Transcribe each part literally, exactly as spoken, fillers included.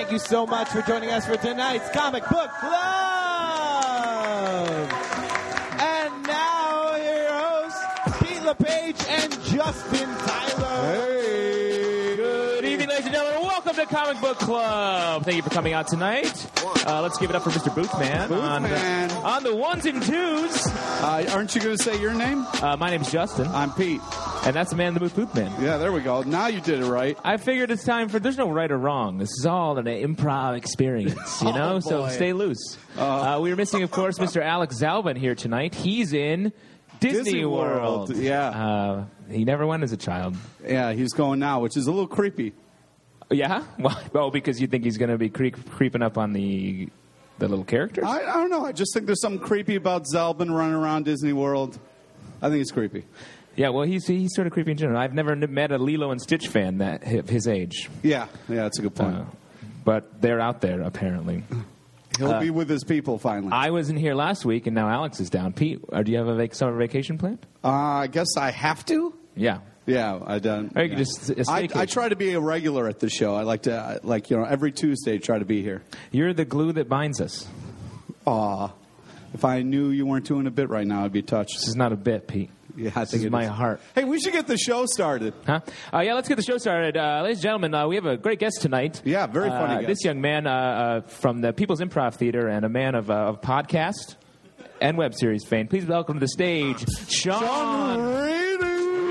thank you so much for joining us for tonight's Comic Book Club. And now, here are your hosts, Pete LePage and Justin Tyler. Hey. Good evening, ladies and gentlemen. Welcome to Comic Book Club. Thank you for coming out tonight. Uh, let's give it up for Mister Boothman. Boothman. On, on the ones and twos. Uh, aren't you going to say your name? Uh, my name's Justin. I'm Pete. And that's the man in the booth, Boothman. Yeah, there we go. Now you did it right. I figured it's time for, there's no right or wrong. This is all an improv experience, you know? Oh, so stay loose. Uh, uh, we were missing, of course, Mister Alex Zalben here tonight. He's in Disney, Disney World. World, yeah. Uh, he never went as a child. Yeah, he's going now, which is a little creepy. Yeah? Well, oh, because you think he's going to be creep, creeping up on the the little characters? I, I don't know. I just think there's something creepy about Zalben running around Disney World. I think it's creepy. Yeah, well, he's he's sort of creepy in general. I've never met a Lilo and Stitch fan that of his age. Yeah, yeah, that's a good point. Uh, but they're out there, apparently. He'll uh, be with his people finally. I was in here last week, and now Alex is down. Pete, uh, do you have a vac- summer vacation planned? Uh, I guess I have to? Yeah. Yeah, I done. Or you yeah. could just a I, staycation. I try to be a regular at the show. I like to, I- like you know, every Tuesday try to be here. You're the glue that binds us. Aw, if I knew you weren't doing a bit right now, I'd be touched. This is not a bit, Pete. Yeah, I This think is it my is. heart. Hey, we should get the show started. Huh? Uh, yeah, let's get the show started. Uh, ladies and gentlemen, uh, we have a great guest tonight. Yeah, very funny Uh, guest. This young man uh, uh, from the People's Improv Theater and a man of, uh, of podcast and web series fame. Please welcome to the stage, Sean. Sean Reedy.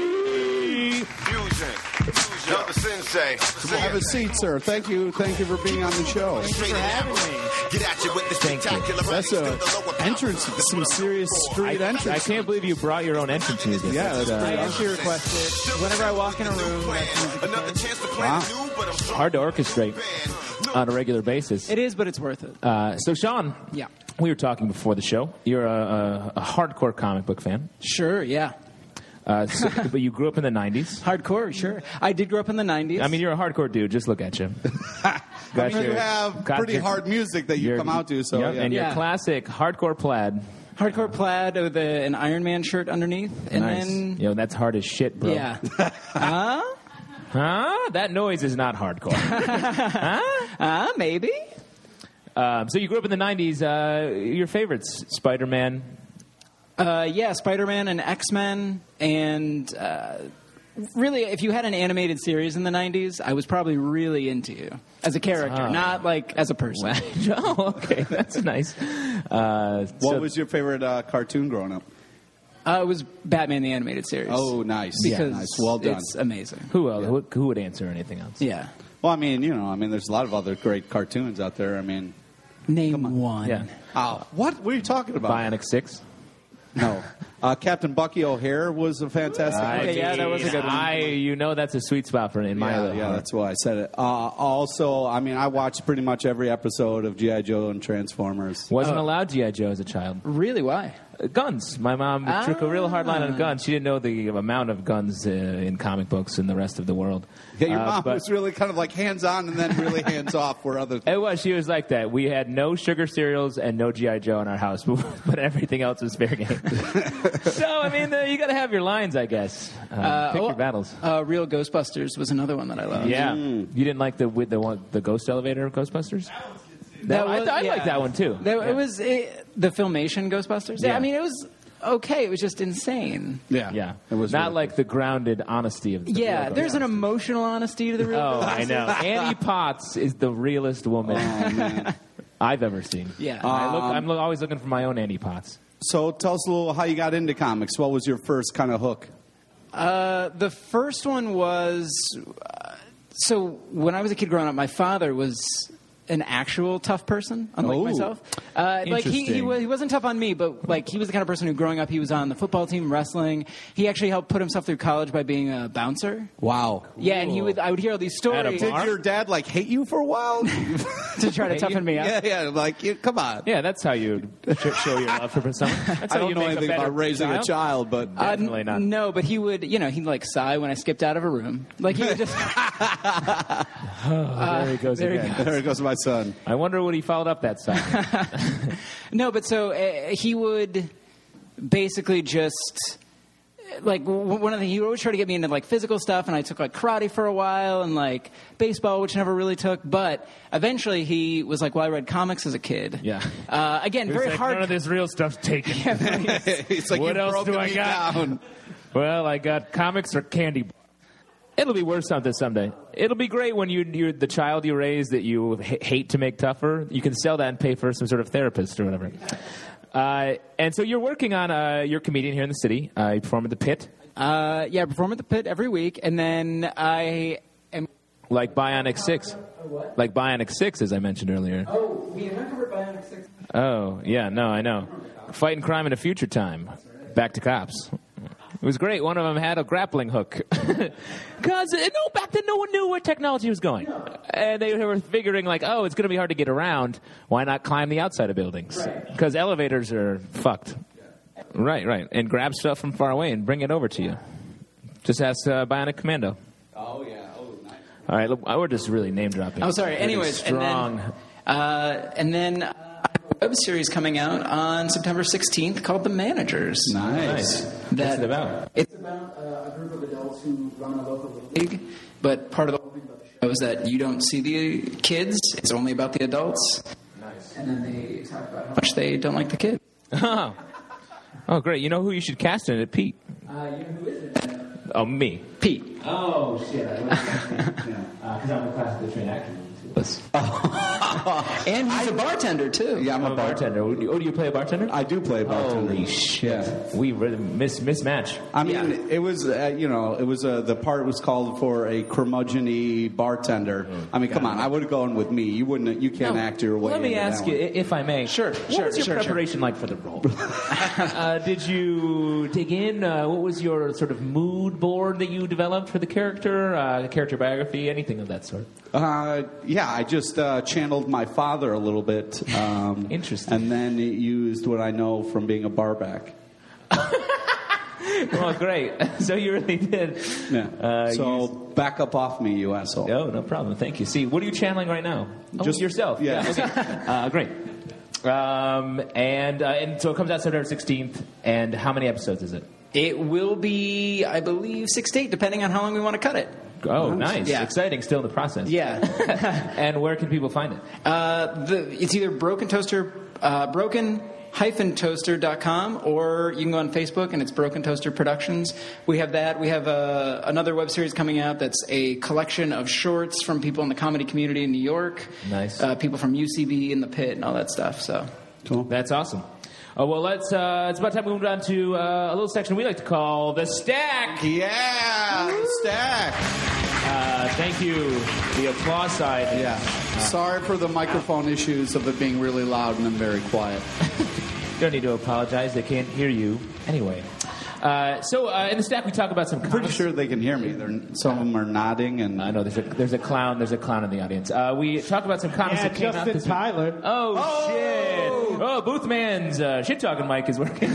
Fusion. Fusion. The sensei. Have a seat, sir. Thank you. Thank you for being on the show. Thank you for having me. Get at you with this Thank you. spectacular. That's a entrance, some serious street I, entrance. I can't believe you brought your own entrance music. Yeah, that's uh, pretty I actually requested whenever I walk in a room, that's music Another plays. chance to play Wow. new, but I'm strong. hard to orchestrate on a regular basis. It is, but it's worth it. Uh, so, Sean, Yeah. we were talking before the show. You're a, a, a hardcore comic book fan, Sure, yeah. uh, so, but you grew up in the nineties. Hardcore, sure. I did grow up in the nineties. I mean, you're a hardcore dude. Just look at you. I Got mean, you your- have got pretty your- hard music that you your- come out to. So Yep, yeah. and your Yeah. classic hardcore plaid. hardcore plaid with a, an Iron Man shirt underneath. And Nice. then, Yo, that's hard as shit, bro. yeah. Huh? Huh? That noise is not hardcore. huh? Uh, maybe. Um, so you grew up in the nineties. Uh, your favorites: Spider-Man. Uh, yeah, Spider-Man and X-Men. And uh, really, if you had an animated series in the nineties, I was probably really into you as a character, Ah. not like as a person. oh, okay, that's nice. Uh, What so- was your favorite uh, cartoon growing up? Uh, it was Batman the Animated Series. Oh, nice. because nice. Well done. it's amazing. who else? Who, who would answer anything else? Yeah. Well, I mean, you know, I mean, there's a lot of other great cartoons out there. I mean, Name one. Yeah. oh, what? What are you talking about? Bionic Six. No. Uh, Captain Bucky O'Hare was a fantastic. I Okay, yeah, that was a good one. I, you know, that's a sweet spot for in my yeah, little yeah, heart. that's why I said it. Uh, also, I mean, I watched pretty much every episode of G I. Joe and Transformers. Wasn't Oh. allowed G I. Joe as a child. Really? Why? Uh, Guns. My mom took a real hard line on guns. She didn't know the amount of guns uh, in comic books in the rest of the world. Yeah, your Uh, mom but- was really kind of like hands-on and then really hands-off for other things. It was. She was like that. We had no sugar cereals and no G I. Joe in our house, but, but everything else was fair game. So, I mean, uh, you got to have your lines, I guess. Uh, pick oh, your battles. Uh, Real Ghostbusters was another one that I loved. Yeah. You didn't like the with the one the ghost elevator of Ghostbusters? That I, was- I yeah. like that one too. There, Yeah. It was it, the Filmation Ghostbusters. Yeah. Yeah. I mean, it was okay. It was just insane. Yeah, Yeah, it was not really like the grounded honesty of the Yeah, real there's an Ghostbusters. emotional honesty to the Real Oh, Ghostbusters. I know. Annie Potts is the realest woman Oh, man. I've ever seen. Yeah. I look, Um, I'm lo- always looking for my own Annie Potts. So tell us a little how you got into comics. What was your first kind of hook? Uh, the first one was uh, so when I was a kid growing up, my father was an actual tough person, unlike Oh. myself. Uh, like he, he, Interesting. wa- he wasn't tough on me, but like he was the kind of person who, growing up, he was on the football team, wrestling. He actually helped put himself through college by being a bouncer. Wow. Yeah, and he would. I would hear all these At a stories bar? Did your dad like hate you for a while? to try to Hey, toughen me up. yeah, yeah. Like, you, come on. Yeah, that's how you sh- show your love for someone. That's I how don't you know make anything a better about raising a child, but Uh, n- Definitely not. No, but he would, you know, he'd like sigh when I skipped out of a room. Like he would just. there he goes there he again. goes. there goes my son. I wonder what he followed up that side. No, but so uh, he would basically just like w- one of the he would always try to get me into like physical stuff, and I took like karate for a while and like baseball, which never really took. But eventually, he was like, "Well, I read comics as a kid." Yeah. Uh, again, It was very like, hard. None of this real stuff's taken. It's like What you've else do broken I me got? down. Well, I got comics or candy. It'll be worth something someday. It'll be great when you, you're the child you raised that you h- hate to make tougher. You can sell that and pay for some sort of therapist or whatever. Uh, and so you're working on, uh, you're a comedian here in the city. Uh, you perform at the Pit. Uh, yeah, I perform at the Pit every week, and then I am. Like Bionic six. What? Like Bionic six, as I mentioned earlier. Oh, we have not covered Bionic Six. Oh, yeah, no, I know. Fighting crime in a future time. Back to cops. It was great. One of them had a grappling hook. Because, no, back then no one knew where technology was going. And they were figuring, like, oh, it's going to be hard to get around. Why not climb the outside of buildings? Because elevators are fucked. Right, right. And grab stuff from far away and bring it over to you. Just ask uh, Bionic Commando. Oh, yeah. Oh, nice. All right, look, we're just really name dropping. Oh, sorry. Really Anyways, strong. and then, uh, and then uh, I have a web series coming out on September sixteenth called The Managers. Nice. What's That- it about? It's about uh, a group of adults who run a local league, but part of the whole thing about the show is that you don't see the kids; it's only about the adults. Nice. And then they talk about how much they don't like the kids. Oh. Oh, great. You know who you should cast in it? Pete. Uh, you know who is it? Oh, me. Pete. Oh, shit. Because I'm a classically trained actor. And he's a bartender too. Yeah, I'm I'm a a bartender. bartender. Oh, do you play a bartender? I do play bartender. Holy shit. Yeah. We really miss mismatch. I mean, Yeah. it was, uh, you know, it was uh, the part was called for a curmudgeon-y bartender. I mean, come on, I would have gone with me. You wouldn't, you can't Now, act your way. Let me into ask that you, one. i- if I may. Sure, What sure, was your sure, sure. preparation like for the role? uh, did you dig in? Uh, what was your sort of mood board that you developed for the character? Uh, character biography? Anything of that sort? Uh, yeah, I just uh, channeled my father a little bit. Um, Interesting. And then used what I know from being a barback. Well, great. So you really did. Yeah. Uh, so you- back up off me, you asshole. No, no problem. Thank you. See, what are you channeling right now? Oh, Just- yourself. yeah. okay. Uh, great. Um, and uh, and so it comes out September sixteenth. And how many episodes is it? It will be, I believe, six to eight, depending on how long we want to cut it. Oh, nice. Yeah. Exciting. Still in the process. Yeah. And where can people find it? Uh, the, it's either Broken Toaster, uh, broken dash toaster dot com, or you can go on Facebook and it's Broken Toaster Productions. We have that. We have uh, another web series coming out that's a collection of shorts from people in the comedy community in New York. Nice. Uh, people from U C B and the Pit and all that stuff. So Cool. That's awesome. Oh, well, let's. Uh, it's about time we move on to uh, a little section we like to call the stack. Yeah, the stack. Uh, thank you. The applause side. Yeah. Sorry for the microphone issues of it being really loud and then very quiet. You don't need to apologize. They can't hear you anyway. Uh, so uh, in the stack, we talk about some. I'm pretty comics. sure they can hear me. They're, some of them are nodding and. I know there's a there's a clown there's a clown in the audience. Uh, we talk about some comics Yeah, that came out Justin this week. Tyler. Oh, shit! Oh, Boothman's uh, shit talking mic is working.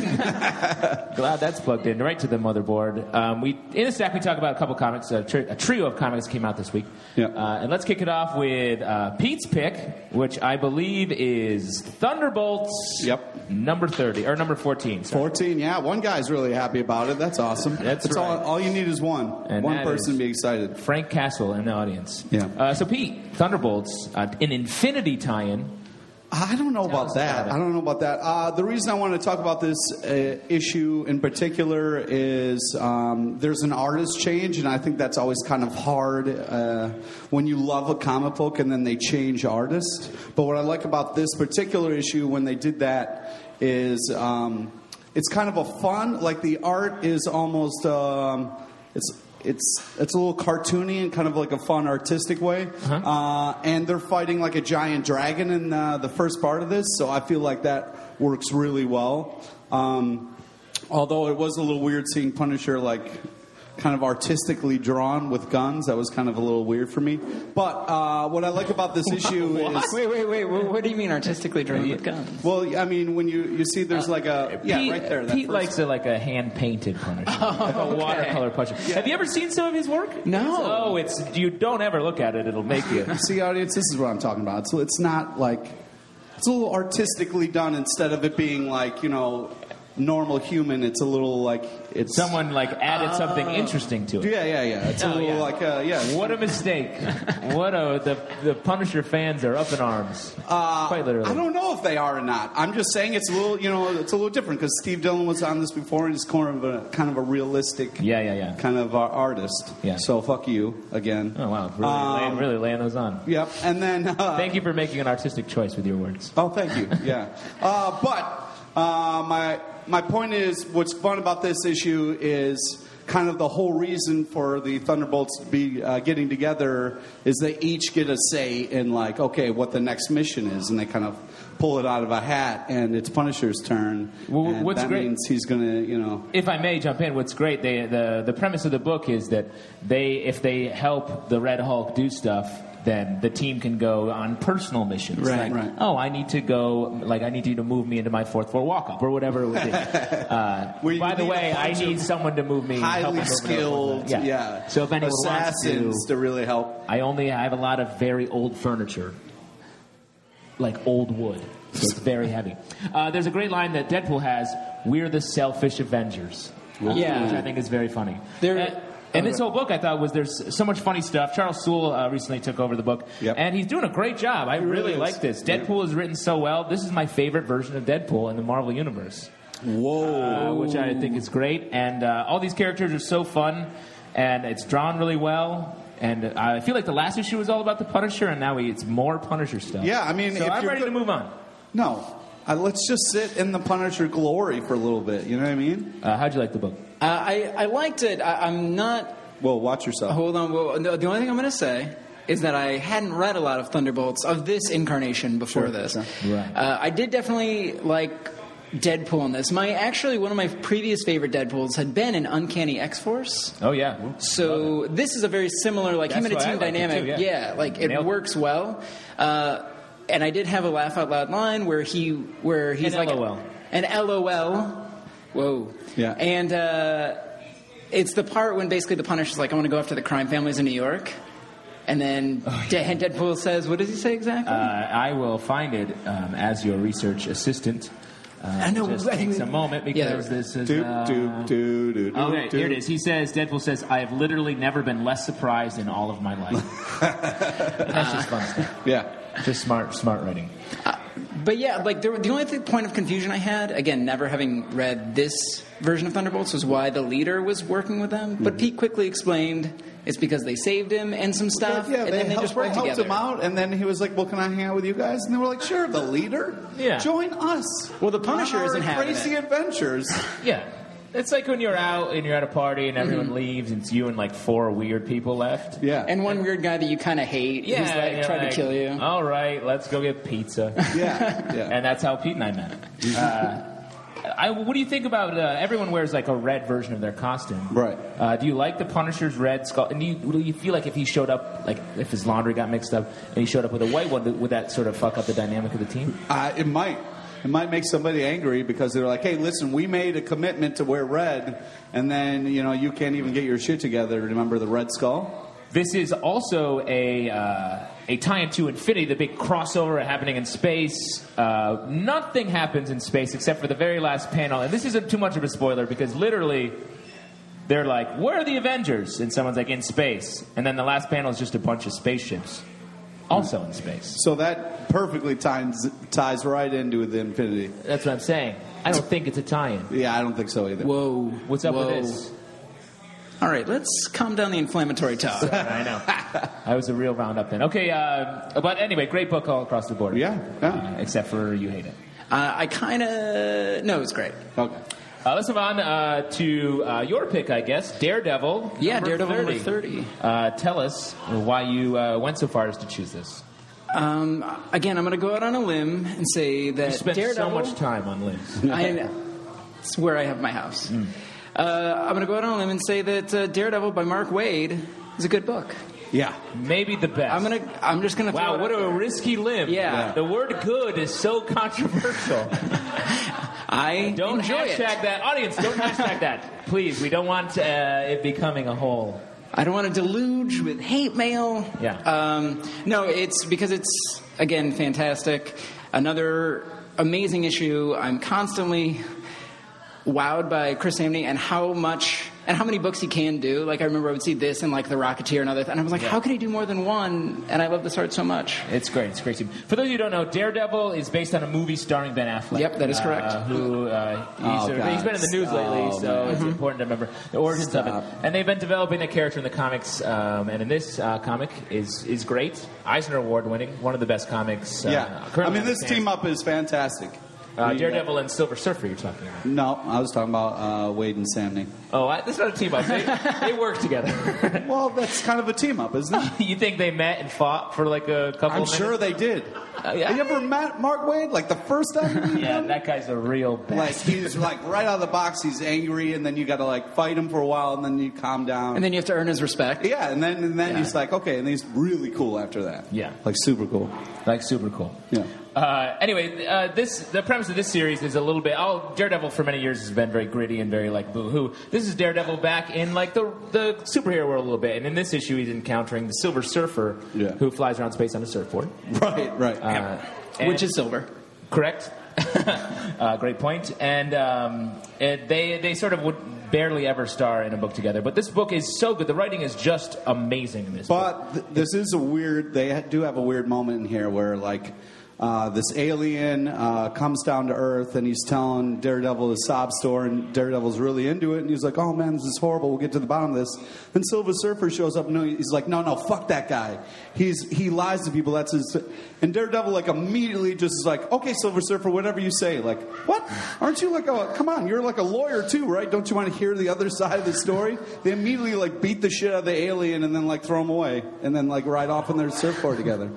Glad that's plugged in right to the motherboard. Um, we in the stack we talk about a couple comics, a, tri- a trio of comics came out this week. Yeah. Uh, and let's kick it off with uh, Pete's pick, which I believe is Thunderbolts. Yep. Number thirty or number fourteen. sorry. fourteen, yeah. One guy's really happy about it. That's awesome. That's all. right. All you need is one. And one that person is- to be excited. Frank Castle in the audience. Yeah. Uh, so Pete, Thunderbolts, uh, an Infinity tie-in. I don't know Tell about us that. about it. I don't know about that. Uh, the reason I want to talk about this uh, issue in particular is um, there's an artist change, and I think that's always kind of hard uh, when you love a comic book and then they change artists. But what I like about this particular issue when they did that is um, it's kind of a fun, like the art is almost um, it's. It's it's a little cartoony and kind of like a fun artistic way, Uh-huh. uh, and they're fighting like a giant dragon in uh, the first part of this, so I feel like that works really well. Um, although it was a little weird seeing Punisher like kind of artistically drawn with guns, that was kind of a little weird for me. But uh, what I like about this issue is wait, wait, wait. What, what do you mean artistically drawn with guns? well, I mean when you you see there's like a yeah Pete, right there. that Pete first- likes a, like a hand-painted Punisher, like a watercolor Punisher. Have you ever seen some of his work? No. Oh, it's you don't ever look at it; it'll make you. See, audience, this is what I'm talking about. So it's not like it's a little artistically done instead of it being like you know normal human. It's a little like it's Someone like added something interesting to it. Yeah, yeah, yeah. It's a Oh, little yeah. like uh, yeah. What a mistake! What a the the Punisher fans are up in arms. Uh, Quite literally. I don't know if they are or not. I'm just saying it's a little, you know, it's a little different because Steve Dillon was on this before, and he's kind of a kind of a realistic, Yeah, yeah, yeah. kind of uh, artist. Yeah. So fuck you again. Oh wow, really, Um, laying, really laying those on. Yep. And then uh, Thank you for making an artistic choice with your words. Oh, thank you. Yeah. Uh, but uh, my my point is, what's fun about this issue is kind of the whole reason for the Thunderbolts to be uh, getting together is they each get a say in like, okay, what the next mission is, and they kind of pull it out of a hat, and it's Punisher's turn. Well, and what's that great- means he's gonna, you know. If I may jump in, what's great, they, the the premise of the book is that they, if they help the Red Hulk do stuff, then the team can go on personal missions. Right, like, right. Oh, I need to go, like, I need you to move me into my fourth floor walk up, or whatever it would be. Uh, Where you by the need a way, I bunch need of someone to move me. help me Highly move me to the fourth skilled, floor. yeah. So if anyone wants assassins to, to really help. I only I have a lot of very old furniture, like old wood. So it's very heavy. Uh, there's a great line that Deadpool has, "We're the selfish Avengers." Yeah. Which I think is very funny. There- and, and this whole book, I thought, was there's so much funny stuff. Charles Soule uh, recently took over the book, Yep. and he's doing a great job. I really, really is. like this. Deadpool is written so well. This is my favorite version of Deadpool in the Marvel Universe, Whoa. uh, which I think is great. And uh, all these characters are so fun, and it's drawn really well. And uh, I feel like the last issue was all about the Punisher, and now we, it's more Punisher stuff. Yeah, I mean, so if I'm you're ready good- to move on. No. Uh, let's just sit in the Punisher glory for a little bit. You know what I mean? Uh, how'd you like the book? Uh, I, I liked it. I, I'm not. Well, watch yourself. Hold on. Well, no, the only thing I'm going to say is that I hadn't read a lot of Thunderbolts of this incarnation before Sure, this. sure. Right. Uh, I did definitely like Deadpool in this. My actually one of my previous favorite Deadpools had been in Uncanny X-Force. Oh yeah. So this is a very similar, like That's him and a why I team liked it, dynamic. too, yeah. like it Nailed it. works well. Uh, and I did have a laugh out loud line where he, where he's An like LOL. an LOL. Whoa. Yeah. And uh, it's the part when basically the Punisher's like, I want to go after the crime families in New York. And then Oh, De- Deadpool says, what does he say exactly? Uh, I will find it um, as your research assistant. Uh, I know, Just I think- takes a moment because Yeah. this is. Do, uh, do, do, do, do, Okay, do. here it is. He says, Deadpool says, I have literally never been less surprised in all of my life. That's just fun stuff. Yeah. Just smart, smart writing. But yeah, like there, the only th- point of confusion I had, again, never having read this version of Thunderbolts, was why the leader was working with them. But Pete quickly explained it's because they saved him and some stuff, Yeah, and they, then they helped, just worked they helped together. him out, and then he was like, well, can I hang out with you guys? And they were like, sure, the leader? Yeah. Join us. Well, the Punisher on our isn't having crazy it. adventures. Yeah. It's like when you're out and you're at a party and everyone Mm-hmm. leaves and it's you and like four weird people left. Yeah. And one weird guy that you kind of hate, who's like you're tried like, to kill you. All right, let's go get pizza. yeah. Yeah. And that's how Pete and I met. Uh, I, what do you think about uh, everyone wears like a red version of their costume? Right. Uh, do you like the Punisher's red skull? And do you, do you feel like if he showed up, like if his laundry got mixed up and he showed up with a white one, would that sort of fuck up the dynamic of the team? Uh, it might. It might make somebody angry because they're like, hey, listen, we made a commitment to wear red, and then, you know, you can't even get your shit together. Remember the Red Skull? This is also a uh, a tie-in to Infinity, the big crossover happening in space. Uh, nothing happens in space except for the very last panel, and this isn't too much of a spoiler because literally they're like, "Where are the Avengers?" And someone's like, "In space," and then the last panel is just a bunch of spaceships, also in space. So that perfectly ties, ties right into the Infinity. That's what I'm saying. I don't think it's a tie-in. Yeah, I don't think so either. Whoa. What's up Whoa. with this? All right, let's calm down the inflammatory talk. I know. I was a real roundup then. Okay, uh, but anyway, great book all across the board. Yeah, yeah. Uh, except for you hate it. Uh, I kind of... No, it's great. Okay. Uh, let's move on uh, to uh, your pick, I guess. Daredevil. Yeah, number Daredevil thirty. number thirty. Uh, tell us why you uh, went so far as to choose this. Um, again, I'm going to go out on a limb and say that You spent Daredevil... so much time on limbs. I know. It's where I have my house. Uh, I'm going to go out on a limb and say that uh, Daredevil by Mark Waid is a good book. Yeah. Maybe the best. I'm gonna. I'm just gonna. Wow, throw what it out a there. risky limb. Yeah. The word good is so controversial. I Don't enjoy hashtag it. that. Audience, don't hashtag that. Please, we don't want uh, it becoming a whole. I don't want to deluge with hate mail. Yeah. Um, no, it's because it's again fantastic. Another amazing issue. I'm constantly wowed by Chris Samney and how much and how many books he can do. Like I remember I would see this and like The Rocketeer and other, th- and I was like, Yeah. how can he do more than one? And I love this art so much. It's great. It's great. To For those of you who don't know, Daredevil is based on a movie starring Ben Affleck. Yep, that is correct. Uh, who uh, he's, Oh, sort of- God. he's been in the news Oh, lately, so man. it's important to remember the origins Stop. of it. And they've been developing the character in the comics, um, and in this uh, comic is is great. Eisner Award winning, one of the best comics. Uh, Yeah. I currently mean, on the this stands. team up is fantastic. Uh, We- Daredevil and Silver Surfer. You're talking about? No, I was talking about uh, Wade and Samney. Oh, I, this is not a team up. They, they work together. Well, that's kind of a team up, isn't it? You think they met and fought for like a couple? I'm of sure minutes? they did. Uh, yeah. Have you ever met Mark Wade? Like the first time you meet Yeah, him? that guy's a real bastard. Like he's like right out of the box, he's angry, and then you got to like fight him for a while, and then you calm down. And then you have to earn his respect. yeah, and then and then Yeah. he's like, okay, and he's really cool after that. Yeah. like super cool. Like super cool. Yeah. Uh, anyway, uh, this the premise of this series is a little bit. Oh, Daredevil for many years has been very gritty and very like boo-hoo. This is Daredevil back in like the the superhero world a little bit, and in this issue, he's encountering the Silver Surfer, Yeah. who flies around space on a surfboard. Right, right. Uh, Which and- is silver. correct. uh, great point. And um, it, they they sort of would barely ever star in a book together, but this book is so good. The writing is just amazing in this book. But th- this is a weird. They ha- do have a weird moment in here where like. Uh, this alien uh, comes down to Earth and he's telling Daredevil his sob story, and Daredevil's really into it, and he's like, "Oh man, this is horrible. We'll get to the bottom of this." Then Silver Surfer shows up, and he's like, "No, no, fuck that guy. He's he lies to people. That's his." And Daredevil like immediately just is like, "Okay, Silver Surfer, whatever you say." Like, what? Aren't you like a? Come on, you're like a lawyer too, right? Don't you want to hear the other side of the story? They immediately like beat the shit out of the alien and then like throw him away, and then like ride off on their surfboard together.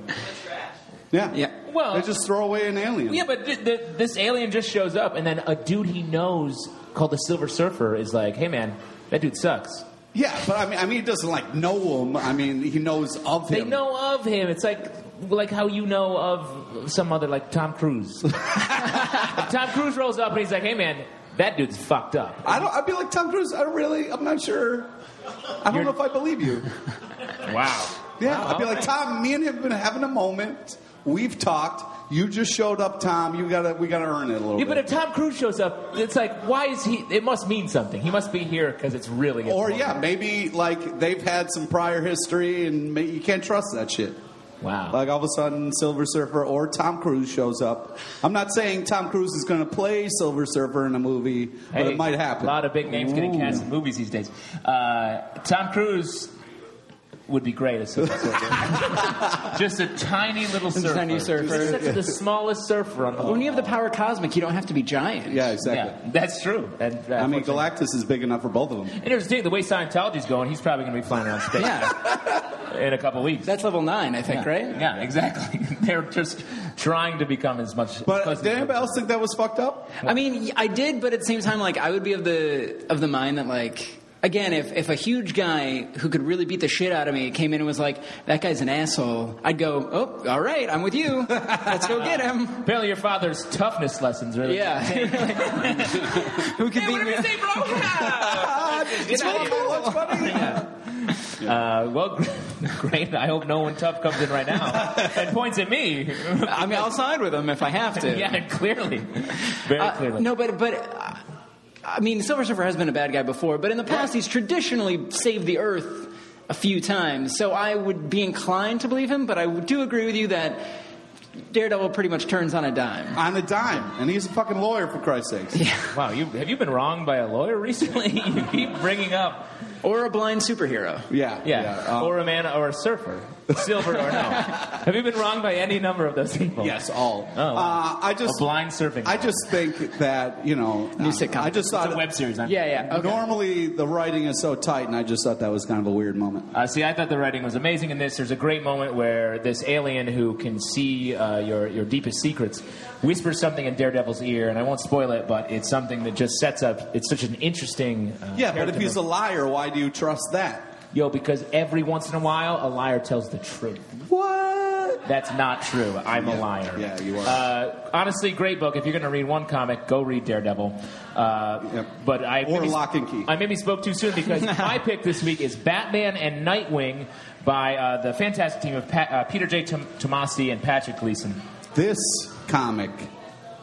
Yeah, Yeah. Well- they just throw away an alien. Yeah, but th- th- this alien just shows up, and then a dude he knows called the Silver Surfer is like, "Hey, man, that dude sucks." Yeah, but I mean, I mean, he doesn't like know him. I mean, he knows of him. They know of him. It's like like how you know of some other, like Tom Cruise. If Tom Cruise rolls up and he's like, "Hey, man, that dude's fucked up." I don't. I'd be like Tom Cruise. I don't really. I'm not sure. I don't You're- know if I believe you. Wow. Yeah, Wow, I'd be all like right. Tom. Me and him have been having a moment. We've talked. You just showed up, Tom. You gotta. We gotta earn it a little Yeah, but bit. if Tom Cruise shows up, it's like, why is he? It must mean something. He must be here because it's really. Or yeah, maybe like they've had some prior history, and may, you can't trust that shit. Wow. Like all of a sudden, Silver Surfer or Tom Cruise shows up. I'm not saying Tom Cruise is going to play Silver Surfer in a movie, but Hey, it might happen. A lot of big names getting Ooh. cast in movies these days. Uh, Tom Cruise would be great as Silver Surfer. Just a tiny little surfer. tiny surfer. Just such the smallest surfer on the whole. When you have the power cosmic, you don't have to be giant. Yeah, exactly. Yeah, that's true. And, uh, I mean, fortunately- Galactus is big enough for both of them. And here's the thing: the way Scientology's going, he's probably going to be flying around space Yeah. in a couple weeks. That's level nine, I think, yeah. right? Yeah, exactly. They're just trying to become as much. But close did as anybody else think that was fucked up? I mean, I did, but at the same time, like, I would be of the of the mind that, like, again, if, if a huge guy who could really beat the shit out of me came in and was like, that guy's an asshole, I'd go, oh, all right, I'm with you. Let's go get him. Apparently, your father's toughness lessons really. Yeah. Who could beat me? say, bro? It's really cool. It's funny. Uh, well, great. I hope no one tough comes in right now and points at me. I mean, I'll side with him if I have to. Yeah, clearly, very Uh, clearly. no, but but uh, I mean, Silver Surfer has been a bad guy before, but in the past, he's traditionally saved the Earth a few times. So I would be inclined to believe him, but I do agree with you that Daredevil pretty much turns on a dime. On a dime. And he's a fucking lawyer, for Christ's sakes. Yeah. Wow, you have you been wronged by a lawyer recently? You keep bringing up, Or a blind superhero. Yeah. yeah, um, or a man or a surfer, silver or no. Have you been wronged by any number of those people? yes, all. Oh, wow. uh, I just, A blind surfing. I just think that, you know. New uh, sitcom. I just it's thought. a web series. I'm- Yeah, yeah. Okay. Normally, the writing is so tight, and I just thought that was kind of a weird moment. Uh, see, I thought the writing was amazing in this. There's a great moment where this alien who can see uh, your your deepest secrets whispers something in Daredevil's ear, and I won't spoil it, but it's something that just sets up. It's such an interesting. Uh, Yeah, but if character he's a moment. liar, why do you trust that? Yo, because every once in a while, a liar tells the truth. What? That's not true. I'm a Yeah. liar. Yeah, you are. Uh, honestly, great book. If you're going to read one comic, go read Daredevil. Uh, Yep. But I Or maybe- Lock and Key. I maybe spoke too soon because my pick this week is Batman and Nightwing by uh, the fantastic team of Pat, uh, Peter J. Tom- Tomasi and Patrick Gleason. This comic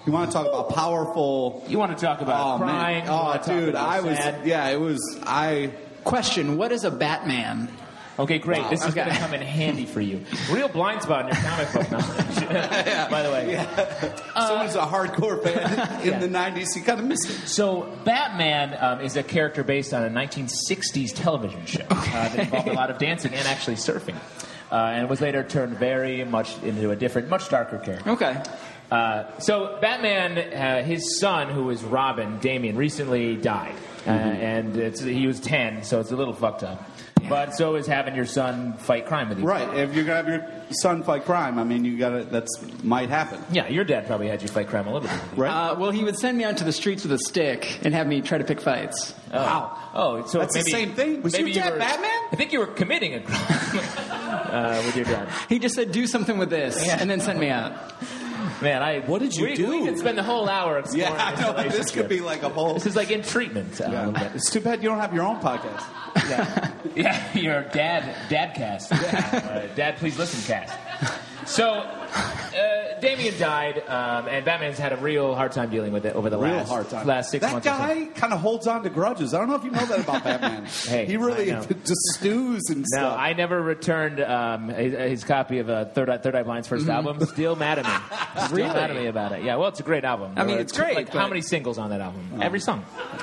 You want to talk about powerful? You want to talk about Oh crying? man! You Oh, want to talk dude, about I was. sad? Yeah, it was. I. Question: what is a Batman? Okay, great. Wow. This is Okay. going to come in handy for you. Real blind spot in your comic book knowledge. By the way. Yeah. Someone's a hardcore fan in Yeah. the nineties. You kind of missed it. So Batman um, is a character based on a nineteen sixties television show uh, that involved a lot of dancing and actually surfing. Uh, and was later turned very much into a different, much darker character. Okay. Uh, so Batman, uh, his son, who was Robin, Damian, recently died. Uh, and it's, he was ten, so it's a little fucked up. But so is having your son fight crime with you. Right. If you're gonna have your son fight crime, I mean, you gotta. That's might happen. Yeah, your dad probably had you fight crime a little bit. Right. Uh, well, he would send me out to the streets with a stick and have me try to pick fights. Oh. Wow. Oh, so That's the maybe, same thing. Was maybe your dad you were, Batman? I think you were committing a crime uh, with your dad. He just said, "Do something with this," Yeah. and then sent me out. Man, I. What did you we, do? We could spend the whole hour exploring Yeah, I this know. This relationship. could be like a whole. This is like in treatment. Uh, a Yeah. little bit. It's too bad you don't have your own podcast. Yeah, yeah, your dad, dadcast. Uh, dad, please listen, cast. So, uh, Damian died, um, and Batman's had a real hard time dealing with it over the Real last hard time. last six that months. or so. guy kind of holds on to grudges. I don't know if you know that about Batman. Hey, he really I know. just stews and No, stuff. I never returned um, his, his copy of uh, Third Eye, Third Eye Blind's first album. Still mad at me. Still Really? mad at me about it. Yeah, well, it's a great album. I mean, There it's were, great, Like, but- how many singles on that album? Every song.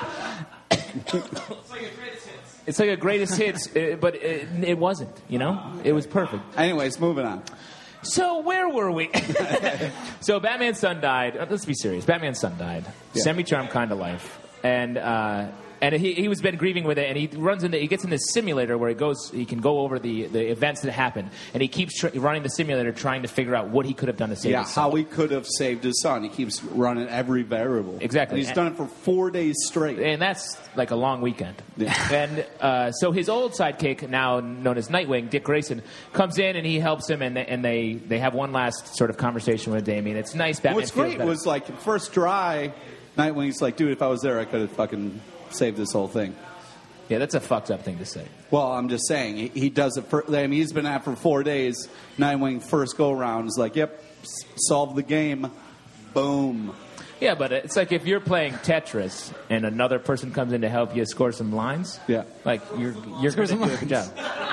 It's like a greatest hits, uh, but it, it wasn't. You know, it was perfect. Anyways, moving on. So where were we? So Batman's son died. uh, Let's be serious. Batman's son died. Yeah. Semi-charmed kind of life, and uh, and he he was been grieving with it. And he runs into he gets in this simulator where he goes. He can go over the, the events that happened, and he keeps tr- running the simulator trying to figure out what he could have done to save Yeah, his son. how he could have saved his son. He keeps running every variable. Exactly. And he's done it for four days straight. And that's like a long weekend. Yeah. And uh, so his old sidekick, now known as Nightwing, Dick Grayson, comes in and he helps him, and they, and they, they have one last sort of conversation with Damian. It's nice. Batman What's feels great better. was like first try, Nightwing's like, dude, if I was there, I could have fucking saved this whole thing. Yeah, that's a fucked up thing to say. Well, I'm just saying, he, he does it for, I mean, he's been at it for four days. Nightwing first go around is like, yep, s- solve the game. Boom. Yeah, but it's like if you're playing Tetris and another person comes in to help you score some lines. Yeah. Like you're you're Score going to some do a good job.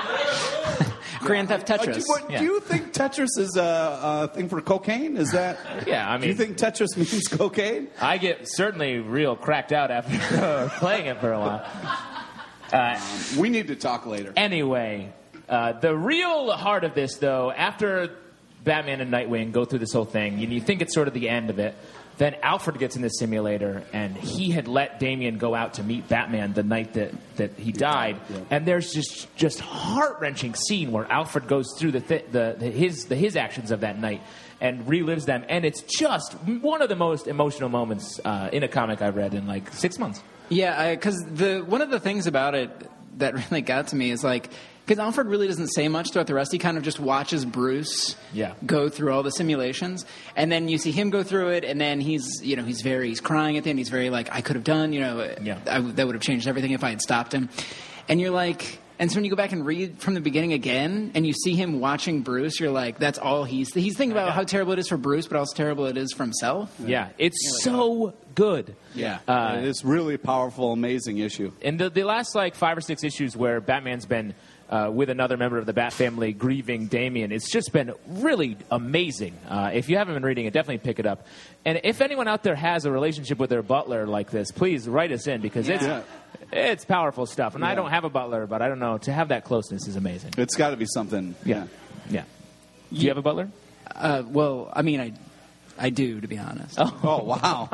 Grand Theft Uh, do, Tetris. what, Yeah. do you think Tetris is a, a thing for cocaine? Is that? Yeah, I Do you mean- think Tetris means cocaine? I get certainly real cracked out after playing it for a while. Uh, We need to talk later. Anyway, uh, the real heart of this, though, after Batman and Nightwing go through this whole thing, and you think it's sort of the end of it, then Alfred gets in the simulator, and he had let Damian go out to meet Batman the night that, that he died. And there's just just heart wrenching scene where Alfred goes through the, th- the, the his the his actions of that night and relives them, and it's just one of the most emotional moments uh, in a comic I've read in like six months. Yeah, because the one of the things about it that really got to me is like, because Alfred really doesn't say much throughout the rest. He kind of just watches Bruce Yeah. go through all the simulations, and then you see him go through it, and then he's, you know, he's very, he's crying at the end. He's very like, I could have done, you know, Yeah. I, that would have changed everything if I had stopped him. And you're like, and so when you go back and read from the beginning again, and you see him watching Bruce, you're like, that's all he's he's thinking about how terrible it is for Bruce, but how terrible it is for himself. Yeah, it's so good. Yeah. Uh, it is really a powerful, amazing issue. In the, the last like five or six issues where Batman's been uh, with another member of the Bat family grieving Damian, it's just been really amazing. Uh, if you haven't been reading it, definitely pick it up. And if anyone out there has a relationship with their butler like this, please write us in because it's Yeah. it's powerful stuff. And I Yeah. don't have a butler, but I don't know. To have that closeness is amazing. It's got to be something. Yeah, yeah. Do you have a butler? Uh, well, I mean, I I do, to be honest. Oh, wow.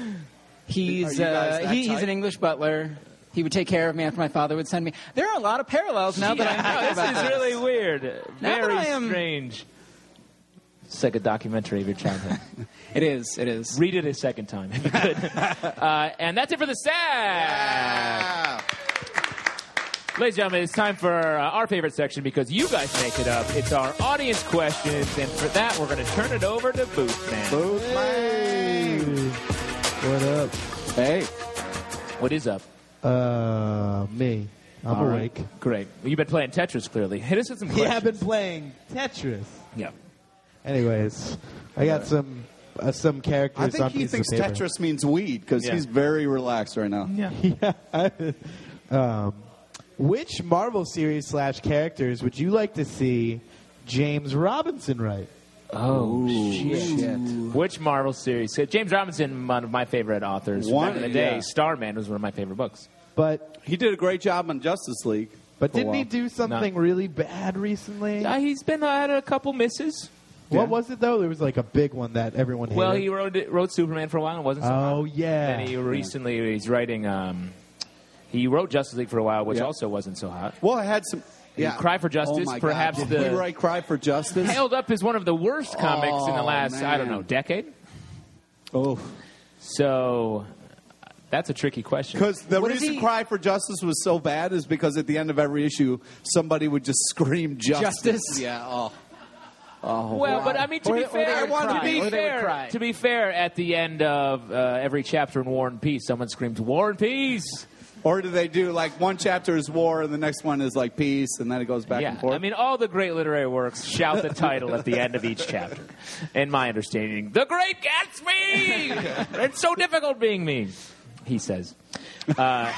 He's Are you guys uh, that he, he's tight? an English butler. He would take care of me after my father would send me. There are a lot of parallels now that I'm thinking this about is this. really weird. Now that Very I am- strange. It's like a documentary of your childhood. It is. It is. Read it a second time if you could. uh, and that's it for the sad. Ladies and gentlemen, it's time for uh, our favorite section because you guys make it up. It's our audience questions, and for that, we're going to turn it over to Booth Man. Booth man. What up? Hey. What is up? Uh, me. I'm All right. awake. Great. Well, you've been playing Tetris, clearly. Hit us with some questions. Yeah, I've been playing Tetris. Yeah. Anyways, I got some uh, some characters I think on he pieces thinks of paper. Tetris means weed because Yeah. he's very relaxed right now. Yeah. Yeah. um, which Marvel series slash characters would you like to see James Robinson write? Oh, shit. Which Marvel series? So James Robinson, one of my favorite authors from One- back in the day. yeah. Starman was one of my favorite books. But He did a great job on Justice League. but for a didn't he while. do something really bad recently? Uh, he's been uh, had a couple misses. What Yeah. was it though? There was like a big one that everyone hated. Well, he wrote wrote Superman for a while and wasn't so Oh hot. yeah. Then he recently he's writing. Um, he wrote Justice League for a while, which Yeah. also wasn't so hot. Well, I had some. Yeah. Cry for Justice, Oh my perhaps God. Did the- he write Cry for Justice? Held up as one of the worst comics in the Oh, last I don't man. know decade. Oh, So that's a tricky question. because the What is reason he- Cry for Justice was so bad is because at the end of every issue, somebody would just scream justice. Justice? Yeah. Oh. Oh, Well, wow. but I mean, to Or be they- or they fair, would to cry. be Or they would fair, cry. to be fair, at the end of uh, every chapter in War and Peace, someone screams "War and Peace." Or do they do like one chapter is war and the next one is like peace and then it goes back Yeah, and forth? I mean, all the great literary works shout the title at the end of each chapter. In my understanding, "The Great Gatsby." It's so difficult being me, he says. Uh,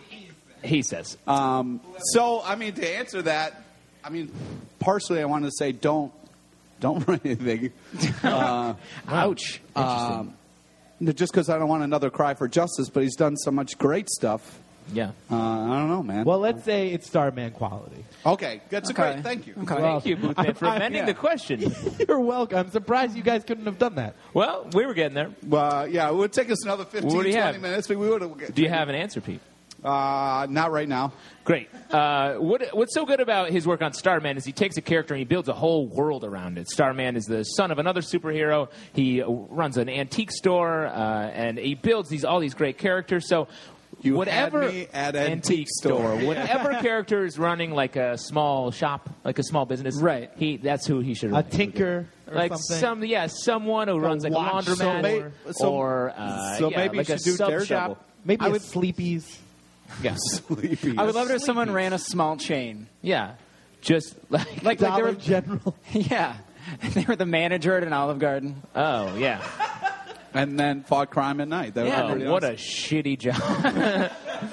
he says. Um, so, I mean, to answer that, I mean, partially I want to say don't don't write anything. Uh, Ouch. um, just because I don't want another Cry for Justice, but he's done so much great stuff. Yeah. Uh, I don't know, man. Well, let's say it's Starman quality. okay, that's Okay. a great. Thank you. Okay. Thank you, Boothman, for I- amending yeah. the question. You're welcome. I'm surprised you guys couldn't have done that. Well, we were getting there. Uh, yeah, it would take us another fifteen, What do you twenty have? minutes, but we would have. Do you have an answer, Pete? Uh, not right now. Great. Uh, what, what's so good about his work on Starman is he takes a character and he builds a whole world around it. Starman is the son of another superhero. He uh, runs an antique store, uh, and he builds these all these great characters. So You whatever had me at antique store. whatever character is running like a small shop, like a small business, Right. He that's who he should A write. tinker or Like something. some, yeah, someone who runs like a watch- laundromat, so may- so- or uh, so yeah, maybe you like a should do sub Daredevil. shop. Maybe I a would- Sleepy's. Yeah, Sleepy. I would love it if someone ran a small chain. yeah, just like Like, like they Dollar were, General. yeah. They were the manager at an Olive Garden. oh yeah. and then fought crime at night. That would be Yeah, pretty what a awesome. shitty job. uh,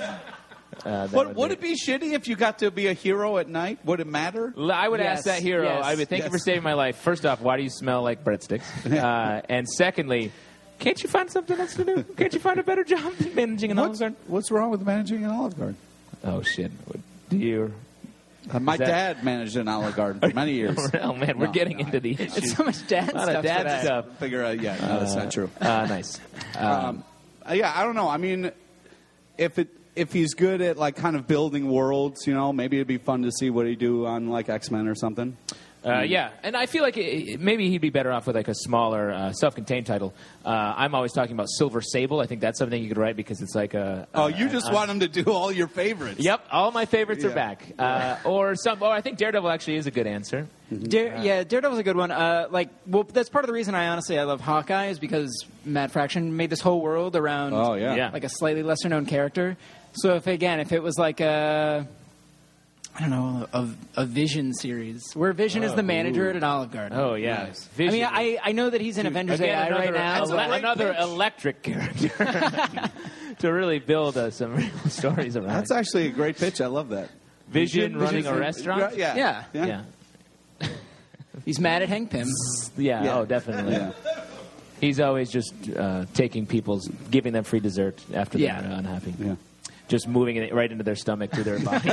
that But would be- it be shitty if you got to be a hero at night? Would it matter? L- I would Yes, ask that hero. yes, I would thank you for yes. saving my life. First off, why do you smell like breadsticks? Uh, and secondly, can't you find something else to do? Can't you find a better job than managing an Olive What's, Garden? what's wrong with managing an Olive Garden? Oh shit! Do you? Uh, my that- dad managed an Olive Garden for many years. Oh man, we're No, getting no, into the issues. It's so much dad A lot stuff. of dad today. stuff. Figure out, yeah, no, that's not true. Uh, nice. Um, uh, yeah, I don't know. I mean, if it if he's good at like kind of building worlds, you know, maybe it'd be fun to see what he do on like X Men or something. Uh, yeah, and I feel like it, it- maybe he'd be better off with like a smaller, uh, self-contained title. Uh, I'm always talking about Silver Sable. I think that's something you could write because it's like a. Oh, uh, you just uh, want him to do all your favorites. Yep, all my favorites are Yeah. back. Uh, or some. Or I think Daredevil actually is a good answer. Dare, yeah, Daredevil's a good one. Uh, like, well, that's part of the reason I honestly I love Hawkeye is because Matt Fraction made this whole world around. Oh, yeah. Yeah. like a slightly lesser known character. So if again, if it was like a, I don't know, a, a Vision series where Vision is the manager at an Olive Garden. Oh yeah, I Vision. mean, I, I know that he's in Avengers Again, A I another, right now. ele- but- another electric character to really build uh, some real stories around. That's actually a great pitch. I love that. Vision running Vision's a restaurant. Yeah. Yeah. Yeah. He's mad at Hank Pym. Yeah, Yeah. oh, definitely. Yeah. He's always just uh, taking people's, giving them free dessert after Yeah. they're unhappy. Yeah. Just moving it right into their stomach through their body.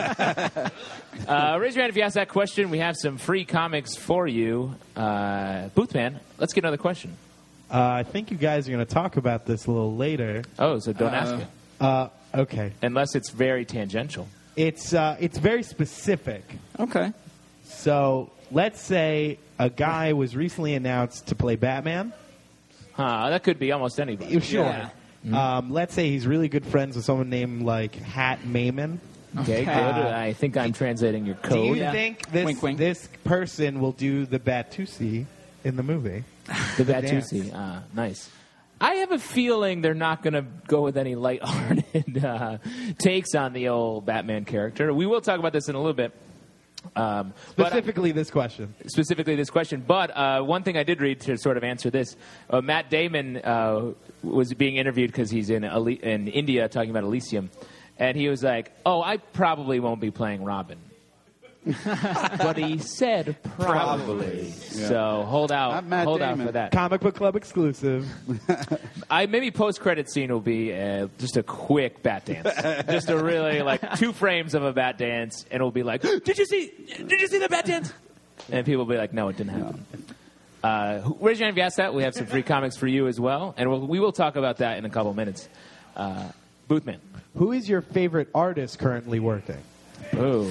uh, raise your hand if you ask that question. We have some free comics for you. Uh, Boothman, let's get another question. Uh, I think you guys are going to talk about this a little later. Oh, so don't ask it. Uh, okay. Unless it's very tangential. It's uh, it's very specific. Okay. So let's say a guy was recently announced to play Batman. Huh, that could be almost anybody. Sure. Yeah. Um, let's say he's really good friends with someone named like Hat Mayman. Okay, good. I think I'm translating your Do code. you Yeah. think this Wink, wink. this person will do the Batusi in the movie? The dance. Batusi. Ah, nice. I have a feeling they're not going to go with any lighthearted uh, takes on the old Batman character. We will talk about this in a little bit. Um, but I- Specifically, this question. specifically this question. But uh, one thing I did read to sort of answer this, uh, Matt Damon uh, was being interviewed because he's in Eli- in India talking about Elysium, and he was like, "Oh, I probably won't be playing Robin." But he said probably. So hold out, Not Matt hold Damon. out for that. Comic Book Club exclusive. I maybe post credit scene will be uh, just a quick bat dance, just a really like two frames of a bat dance, and it'll be like, "Did you see? Did you see the bat dance?" And people will be like, "No, it didn't happen." Uh, raise your hand if you asked that. We have some free comics for you as well, and we'll, we will talk about that in a couple minutes. Uh, Boothman. Who is your favorite artist currently working? Oh.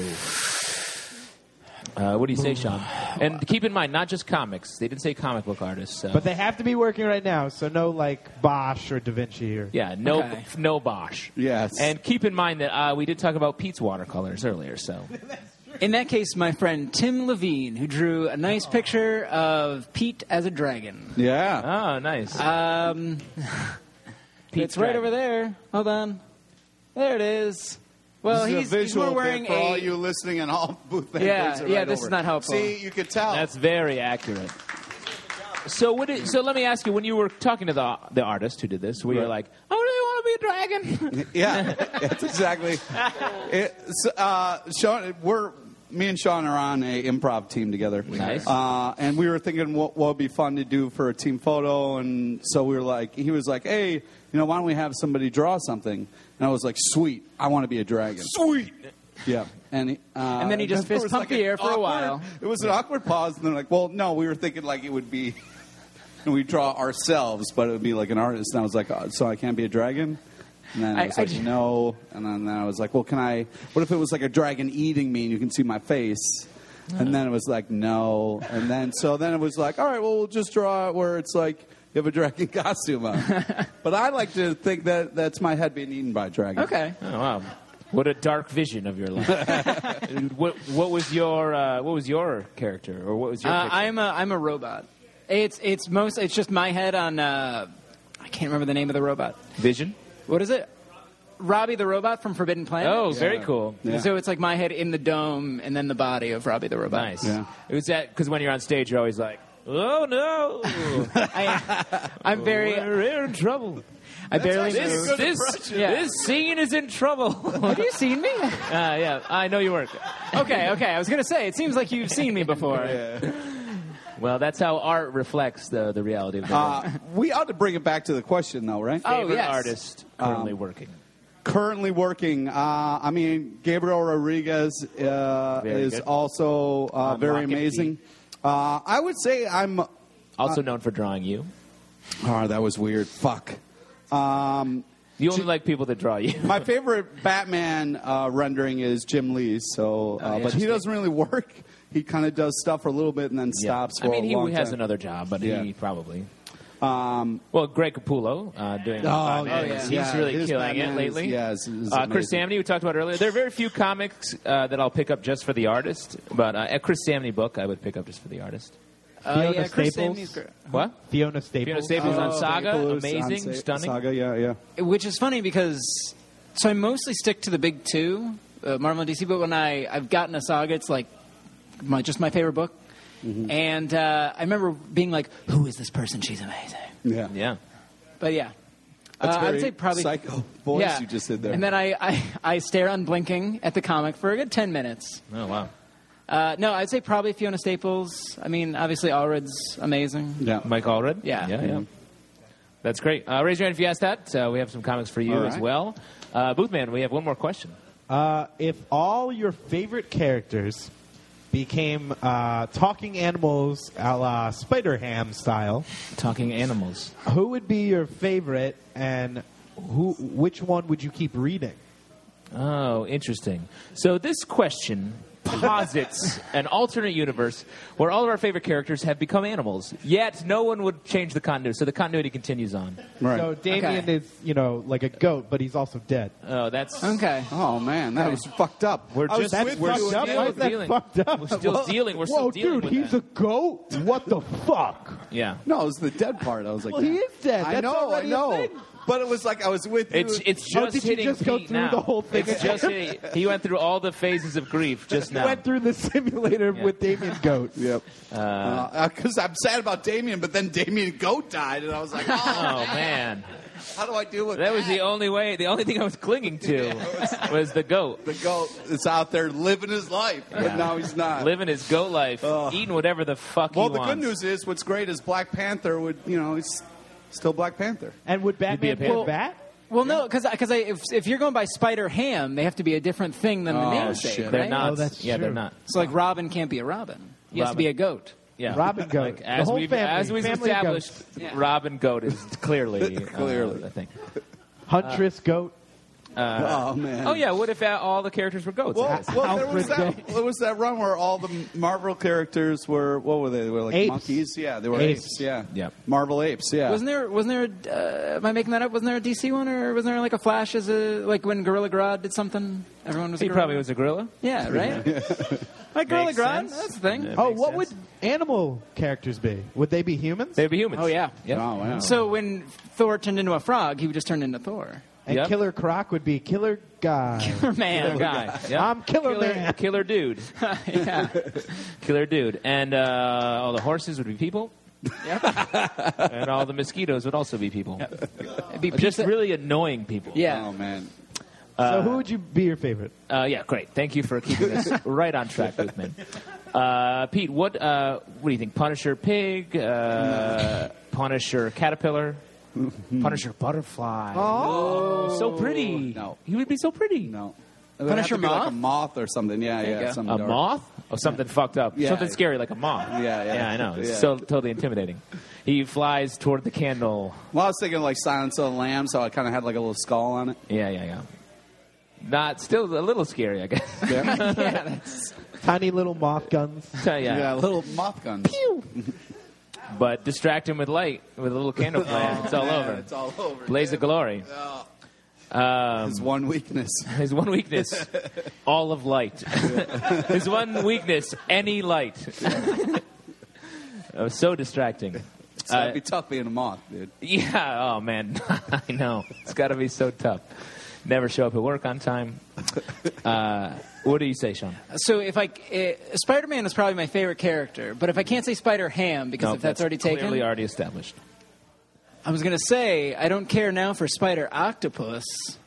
Uh, what do you say, Sean? And keep in mind, not just comics. They didn't say comic book artists. So. But they have to be working right now, so no like Bosch or Da Vinci or. yeah, no, Okay. no Bosch. Yes. And keep in mind that uh, we did talk about Pete's watercolors earlier. So In that case, my friend Tim Levine, who drew a nice picture of Pete as a dragon. Yeah. oh, nice. Um, it's right dragon. over there. Hold on. There it is. Well, This is he's, a he's visual more wearing bit for a. all you listening and all booth Yeah, members are yeah, right this over. is not helpful. See, you could tell. That's very accurate. So what? Did, so let me ask you: when you were talking to the the artist who did this, were you Right. like, "I really want to be a dragon"? Yeah, that's exactly. It's, uh, Sean, we're me and Sean are on a improv team together. Nice. Uh, and we were thinking what what would be fun to do for a team photo, and so we were like, he was like, "Hey, you know, why don't we have somebody draw something?" And I was like, "Sweet, I want to be a dragon." Sweet. Yeah, and he, uh, And then he just there fist was pumped like the an air for a awkward- while. It was an awkward pause, and they're like, "Well, no, we were thinking like it would be." And we draw ourselves, but it would be like an artist. And I was like, oh, so I can't be a dragon? And then I I- was I like, ju- no. And then I was like, well, can I? What if it was like a dragon eating me and you can see my face? And then it was like, no. And then so then it was like, all right, well, we'll just draw it where it's like you have a dragon costume on. But I like to think that that's my head being eaten by a dragon. Okay. Oh wow. What a dark vision of your life. what, what was your uh, what was your character, or what was your? Uh, picture? I'm a I'm a robot. It's it's most it's just my head on. Uh, I can't remember the name of the robot. Vision. What is it? Robbie the robot from Forbidden Planet. Oh, very Yeah. cool. Yeah. So it's like my head in the dome, and then the body of Robbie the robot. Nice. Yeah. It was that because when you're on stage, you're always like, "Oh no, I, I'm very. we're in trouble." I barely This move. this, Yeah. this scene is in trouble. Have you seen me? uh, yeah, I know you work. Okay, okay. I was gonna say it seems like you've seen me before. Well, that's how art reflects the the reality of the world. Uh, we ought to bring it back to the question, though, right? Oh, Favorite yes. artist currently working. Currently working. Uh, I mean, Gabriel Rodriguez uh, Very is good. also uh, On very Lock and amazing. Uh, I would say I'm. Also known for drawing you. Oh, that was weird. Fuck. Um, You only like people that draw you. my favorite Batman uh, rendering is Jim Lee's. So, uh, Oh, but he doesn't really work. He kind of does stuff for a little bit and then stops I for mean, a he long has time. another job, but Yeah. he probably. Um, Well, Greg Capullo uh, doing. Batman. yeah. He's yeah, really his killing Batman it is- lately. yeah, is- is uh, Chris amazing. Samney, we talked about earlier. There are very few comics uh, that I'll pick up just for the artist, but uh, a Chris Samney book I would pick up just for the artist. Uh, Fiona yeah, Chris Staples? Samney's great. What? Fiona Staples. Fiona Staples on Saga, Staples amazing, on Sa- stunning. Saga, yeah, yeah. Which is funny because so I mostly stick to the big two, uh, Marvel and D C. But when I I've gotten a Saga, it's like my just my favorite book. Mm-hmm. And uh, I remember being like, "Who is this person? She's amazing." Yeah. Yeah. But yeah, That's uh, I very would say probably psycho voice yeah. you just did there. And then I, I I stare unblinking at the comic for a good ten minutes. Oh wow. Uh, no, I'd say probably Fiona Staples. I mean, obviously Allred's amazing. yeah. Mike Allred. Yeah. Yeah. Yeah. That's great. Uh, raise your hand if you asked that. Uh, we have some comics for you All as right. well. Uh, Boothman, we have one more question. Uh, if all your favorite characters became uh, talking animals a la Spider-Ham style, Talking animals. who would be your favorite, and who? Which one would you keep reading? Oh, interesting. So this question posits an alternate universe where all of our favorite characters have become animals, yet no one would change the continuity. So the continuity continues on. Right. So Damien Okay. is, you know, like a goat, but he's also dead. Oh, that's Okay. Oh man, that was fucked up. We're I was just- That's with we're you fucked up. again. Why is that dealing. fucked up? We're still dealing. We're Whoa, still dealing dude, with he's that. a goat. What the fuck? Yeah. No, it was the dead part. I was like, Well, he is dead. I That's know, I already a know. thing. But it was like I was with you. It's it's Oh, just did you hitting just go Pete through now. the whole thing It's again? just hitting, he went through all the phases of grief just now. Went through the simulator with Damien Goat. Yep. Because uh, I'm sad about Damien, but then Damien Goat died, and I was like, oh, Oh man, how do I deal with that was the only way. The only thing I was clinging to was the goat. The goat is out there living his life, but Yeah. now he's not. Living his goat life, Ugh. eating whatever the fuck well, he the wants. good news is, what's great is Black Panther would, you know, he's still Black Panther. And would be a Batman panther. pull bat? Well, no, because because if if you're going by Spider Ham, they have to be a different thing than the Oh, namesake. shit. They're right? not. Oh, that's yeah, true. they're not. So like Robin can't be a Robin. He has to Robin. be a goat. Yeah, Robin Goat. Like, The as whole we've family. as we've Family of established, goats. Yeah. Robin Goat is clearly Clearly. uh, I think. Huntress Goat. oh man. Oh yeah, what if uh, all the characters were goats? I Well, guess? well there was Alfred that. There was that run where all the Marvel characters were. What were they? They were like Apes. monkeys. Yeah, they were Apes. apes. Yeah. Yep. Marvel apes. Yeah. Wasn't there? Wasn't there? Uh, am I making that up? Wasn't there a D C one, or wasn't there like a Flash as a like when Gorilla Grodd did something? Everyone was. A he gorilla? probably was a gorilla. Yeah, right. Like Gorilla Makes Grodd. sense. That's the thing. Yeah. Oh, makes what sense. would animal characters be? Would they be humans? They'd be humans. Oh yeah. Yep. Oh wow. So when Thor turned into a frog, he would just turn into Thor. and Yep. Killer Croc would be Killer Guy. Killer Man. Killer guy. Yep. I'm Killer, Killer, Man. killer dude. yeah. Killer dude. And uh, all the horses would be people. Yep. And all the mosquitoes would also be people. It'd be Just pizza- really annoying people. Yeah. Oh man. So who would you be your favorite? Uh, yeah, great. Thank you for keeping us right on track with me. Uh, Pete, what uh, what do you think? Punisher pig? Uh, Punisher caterpillar? Punisher butterfly? Oh, so pretty. No. He would be so pretty. No. It would have Punisher to be like moth? a moth or something. Yeah, you yeah. go. Something A dark. moth? Oh, something fucked up. Yeah. Something scary like a moth. Yeah, yeah. Yeah, I know. It's Yeah. so totally intimidating. He flies toward the candle. Well, I was thinking like Silence of the Lambs, so I kind of had like a little skull on it. Yeah, yeah, yeah. Not still a little scary, I guess. Yeah. yeah, that's, Tiny little moth guns. yeah. yeah, little moth guns. But distract him with light, with a little candle flame. It's all Man, over. It's all over. Blaze of glory. Um, His one weakness. his one weakness, all of light. His one weakness, any light. Oh, so distracting. So Uh, it'd be tough being a moth, dude. Yeah, oh man, I know. It's got to be so tough. Never show up at work on time. Uh, what do you say, Sean? so if I uh, Spider-Man is probably my favorite character, but if I can't say Spider-Ham because No, if that's, already taken, clearly already established. I was gonna say I don't care now for Spider Octopus.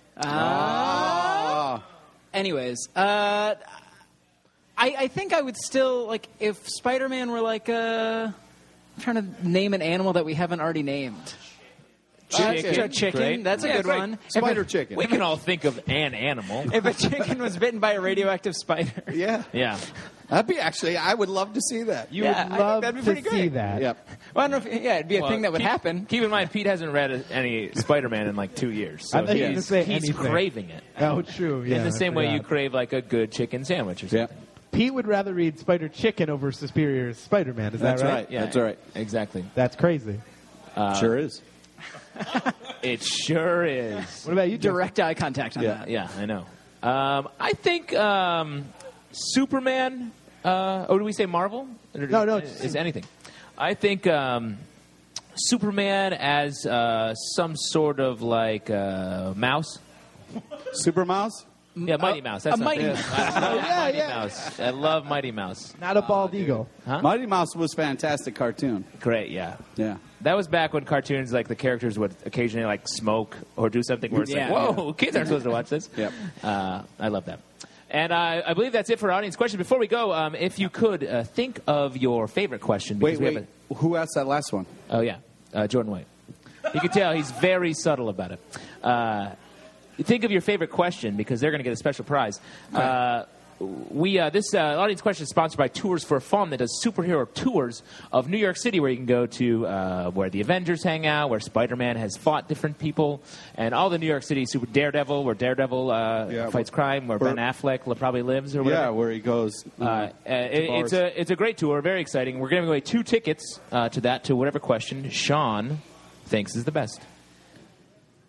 Ah. Anyways, uh, I, I think I would still like if Spider-Man were like uh, I'm trying to name an animal that we haven't already named. Chicken. Uh, chicken. Great. That's a Yeah, good great. one. Spider if a, chicken. We can all think of an animal. If a chicken was bitten by a radioactive spider. Yeah. Yeah. That'd be actually, I would love to see that. You Yeah, I would think love that'd be to pretty see great. that. Yep. Well, I don't know if, yeah, it'd be a Well, thing that would keep, happen. Keep in mind, Pete hasn't read a, any Spider-Man in like two years. So I thought you were he's, gonna say he's anything. craving it. Oh, true. Yeah, in the I same way you forgot. crave like a good chicken sandwich or Yeah. something. Pete would rather read Spider Chicken over Superior Spider-Man. Is That's that right? right. Yeah, That's right. Exactly. That's crazy. sure is. It sure is. What about you, Jeff? Direct eye contact on Yeah. that. Yeah, I know. Um, I think um, Superman. Uh, or do we say Marvel? No, no, It's anything. I think um, Superman as uh, some sort of like uh, mouse. Super Mouse? Yeah, Mighty Mouse. That's a not Mighty bad. Mouse. I love Yeah, Mighty yeah. Mouse. I love Mighty Mouse. Not a bald eagle. Huh? Mighty Mouse was fantastic cartoon. Great, yeah. Yeah. That was back when cartoons, like the characters would occasionally like smoke or do something where it's Yeah. like, whoa, kids aren't supposed to watch this. Yep. Uh, I love that. And I, I believe that's it for our audience question. Before we go, um, if you could uh, think of your favorite question. Wait, Because we wait. have Who asked that last one? a, oh, yeah, uh, Jordan White. You can tell he's very subtle about it. Uh, think of your favorite question because they're going to get a special prize. Uh, we uh, this uh, audience question is sponsored by Tours for Fun that does superhero tours of New York City, where you can go to uh, where the Avengers hang out, where Spider-Man has fought different people, and all the New York City super Daredevil, where Daredevil uh, Yeah, fights crime, where where- Ben Affleck li- probably lives, or whatever. Yeah, where he goes. Uh, uh, it, it's a it's a great tour, very exciting. We're giving away two tickets uh, to that to whatever question Sean thinks is the best.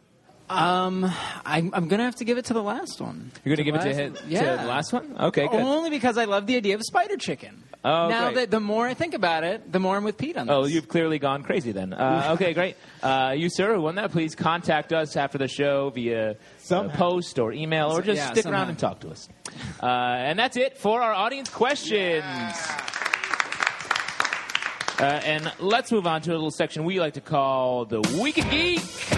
Um, I'm, I'm going to have to give it to the last one. You're going to give the it to, last hit, one? Yeah. to the last one? Okay, good. Only because I love the idea of Spider Chicken. Oh, now great. that the more I think about it, the more I'm with Pete on this. Oh, you've clearly gone crazy then. Uh, okay, great. Uh, you, sir, who won that, please contact us after the show via uh, Somehow. post or email, or just Yeah, stick somehow. around and talk to us. Uh, and that's it for our audience questions. Uh, and let's move on to a little section we like to call the Week of Geek.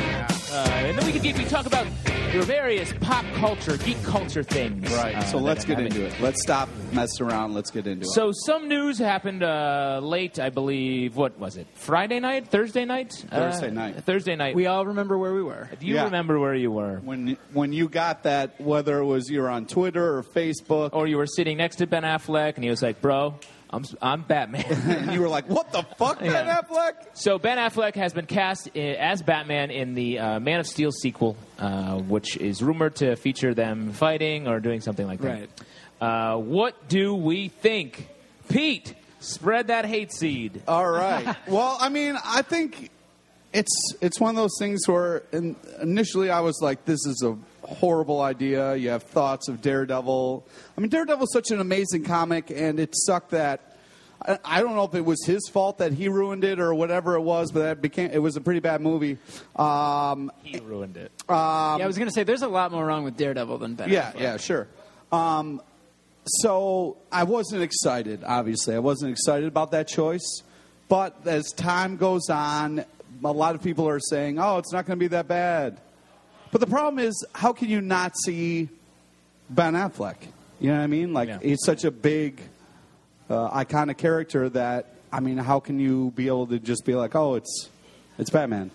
Uh, in the Week of Geek, we talk about your various pop culture, geek culture things. Right. uh, so that let's get have into it. Let's stop messing around. Let's get into it. So some news happened uh, late, I believe. What was it? Friday night? Thursday night? Thursday Uh, night. Thursday night. we all remember where we were. Do you Yeah. remember where you were? when when you got that, whether it was you're on Twitter or Facebook, Or you were sitting next to Ben Affleck, and he was like, "Bro, I'm I'm Batman." and you were like, "What the fuck, Ben Yeah. Affleck?" So Ben Affleck has been cast i- as Batman in the uh, Man of Steel sequel, uh, which is rumored to feature them fighting or doing something like that. Right. Uh, what do we think? Pete, spread that hate seed. All right. Well, I mean, I think it's it's one of those things where in, initially I was like, "This is a horrible idea." You have thoughts of Daredevil. I mean, Daredevil's such an amazing comic, and it sucked that. I, I don't know if it was his fault that he ruined it or whatever it was, but that became it was a pretty bad movie. Um, He ruined it. yeah, I was going to say, there's a lot more wrong with Daredevil than Ben Yeah, Affleck. yeah, sure. Um, so I wasn't excited, obviously. I wasn't excited about that choice. But as time goes on, a lot of people are saying, oh, it's not going to be that bad. But the problem is, how can you not see Ben Affleck? You know what I mean? Like, Yeah. he's such a big, uh, iconic character that, I mean, how can you be able to just be like, oh, it's it's Batman?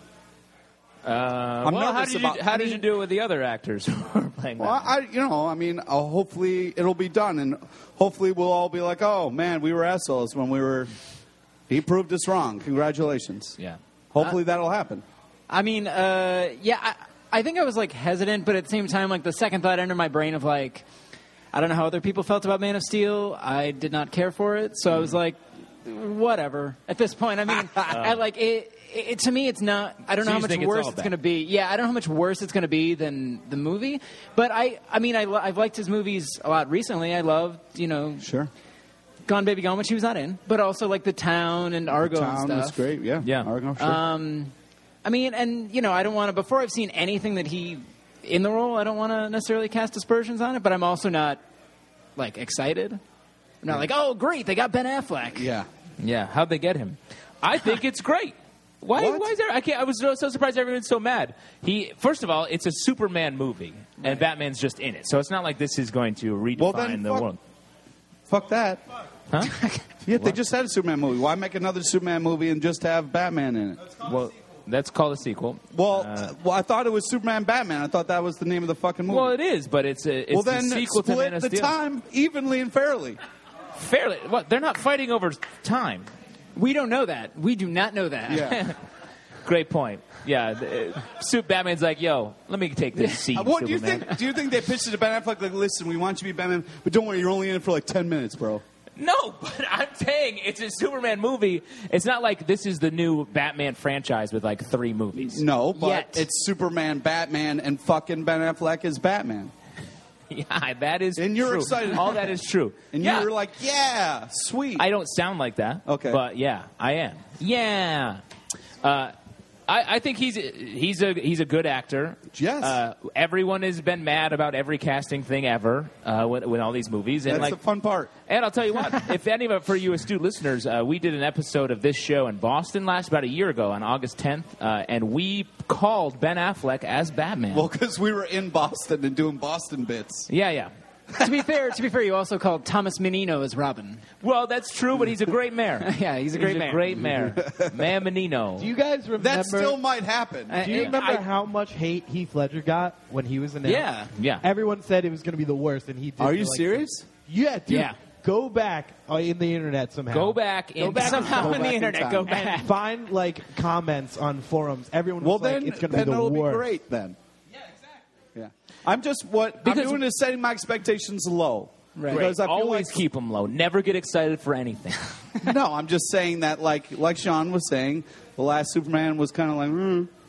Uh, I'm well, how nervous did you about- how I did mean- you do it with the other actors who were playing Well, Batman? I, you know, I mean, uh, hopefully it'll be done, and hopefully we'll all be like, "Oh man, we were assholes when we were." He proved us wrong. Congratulations. Yeah. Hopefully that'll happen. I mean, uh, yeah, I, I think I was like hesitant, but at the same time, like the second thought entered my brain of like, I don't know how other people felt about Man of Steel. I did not care for it, so I was like, whatever. At this point, I mean, I like it, it. To me, it's not. I don't So know how you much think it's worse all it's, bad? going to be. Yeah, I don't know how much worse it's going to be than the movie. But I, I mean, I, lo- I've liked his movies a lot recently. I loved, you know, Sure. Gone Baby Gone, which he was not in, but also like The Town and Argo and Town stuff. was great. Yeah. Yeah. Argo, sure. Um, I mean, and you know, I don't want to. Before I've seen anything that he in the role, I don't want to necessarily cast aspersions on it. But I'm also not like excited. I'm not like, oh, great, they got Ben Affleck. yeah. Yeah, how'd they get him? I think it's great. Why? What? Why is there? I can't. I was so, so surprised everyone's so mad. He first of all, it's a Superman movie, and Batman's just in it, so it's not like this is going to redefine Well, then the fuck- world. Fuck that. Huh? Yeah, they just had a Superman movie. Why make another Superman movie and just have Batman in it? Well, that's called a sequel. Well, Uh, well, I thought it was Superman Batman. I thought that was the name of the fucking movie. Well, it is, but it's a it's well, the then sequel to Man split of the Steel. time evenly and fairly. Fairly, what? They're not fighting over time. We don't know that. We do not know that. Yeah. Great point. Yeah, the, uh, Suit Batman's like, yo, let me take this seat. Uh, what do you Superman. think? Do you think they pitched it to Ben Affleck like, listen, we want you to be Batman, but don't worry, you're only in it for like ten minutes, bro. No, but I'm saying it's a Superman movie. It's not like this is the new Batman franchise with like three movies. No, but Yet. it's Superman, Batman, and fucking Ben Affleck is Batman. Yeah, that is And you're true. excited. All that is true. And yeah. you're like, yeah, sweet. I don't sound like that. Okay. But yeah, I am. Yeah. Uh, I, I think he's he's a he's a good actor. Yes. Uh, everyone has been mad about every casting thing ever uh, with, with all these movies, and That's like the fun part. And I'll tell you what, if any of it, for you astute listeners, uh, we did an episode of this show in Boston last about a year ago on August tenth, uh, and we called Ben Affleck as Batman. Well, because we were in Boston and doing Boston bits. yeah, yeah. to be fair, to be fair, you also called Thomas Menino as Robin. Well, that's true, but he's a great mayor. Yeah, he's a great he's mayor. A great mayor. Man Menino. Do you guys remember? That still might happen. I- do you I- remember I- how much hate Heath Ledger got when he was announced? Yeah. Yeah. Everyone said it was going to be the worst, and he did. Are for, you like, serious? Yeah, dude. Yeah. Go back uh, in the internet somehow. Go back in back Somehow Go on back the in internet, time. go and back. find like comments on forums. Everyone Well, was like, then, "It's going to then be the it'll worst." be great then. Yeah, exactly. Yeah. I'm just, what Because- I'm doing is setting my expectations low. Right. Because I feel Always like, keep them low. Never get excited for anything. no, I'm just saying that, like like Sean was saying, the last Superman was kind of like, mm.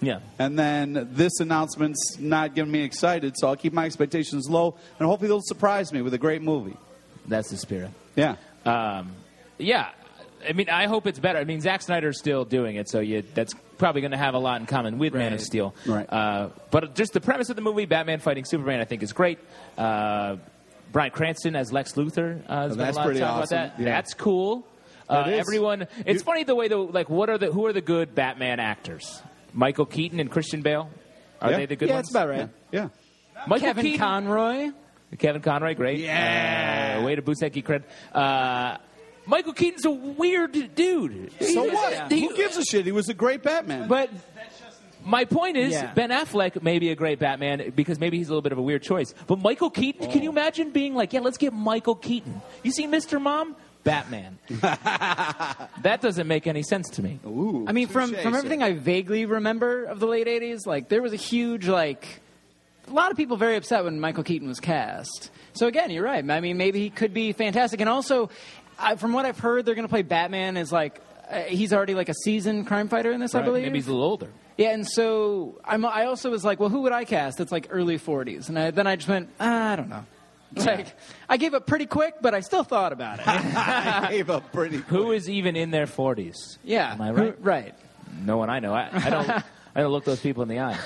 Yeah. And then this announcement's not getting me excited, so I'll keep my expectations low, and hopefully they'll surprise me with a great movie. That's the spirit. Yeah. Um, yeah. I mean, I hope it's better. I mean, Zack Snyder's still doing it, so you, that's probably going to have a lot in common with Man of Steel. Right. Uh, but just the premise of the movie, Batman fighting Superman, I think is great. Uh, Bryan Cranston as Lex Luthor. Uh, Oh, that's a lot pretty of talk awesome. about that. Yeah. That's cool. Uh, That is. everyone. It's You- funny the way the like. What are the who are the good Batman actors? Michael Keaton and Christian Bale. Are Yeah. they the good Yeah, ones? that's about right. Yeah. Michael Kevin Keaton, Conroy. Kevin Conroy, great. Yeah. Uh, way to boost that geek cred. Uh, Michael Keaton's a weird dude. So what? Yeah. Who gives a shit? He was a great Batman. But My point is, Yeah. Ben Affleck may be a great Batman because maybe he's a little bit of a weird choice. But Michael Keaton, can you imagine being like, yeah, let's get Michael Keaton. You see Mister Mom? Batman. That doesn't make any sense to me. Ooh, I mean, from touche, from sir. everything I vaguely remember of the late eighties, like there was a huge like a lot of people very upset when Michael Keaton was cast. So again, you're right. I mean, maybe he could be fantastic. And also, I, from what I've heard, they're going to play Batman as like uh, he's already like a seasoned crime fighter in this, I Right? believe. Maybe he's a little older. Yeah, and so I'm, I also was like, well, who would I cast? That's like early forties, and I, then I just went, ah, I don't know. Like, I gave up pretty quick, but I still thought about it. I gave up pretty quick. Who is even in their forties? Yeah, Am I who- right? right. No one I know. I, I don't. I don't look those people in the eye.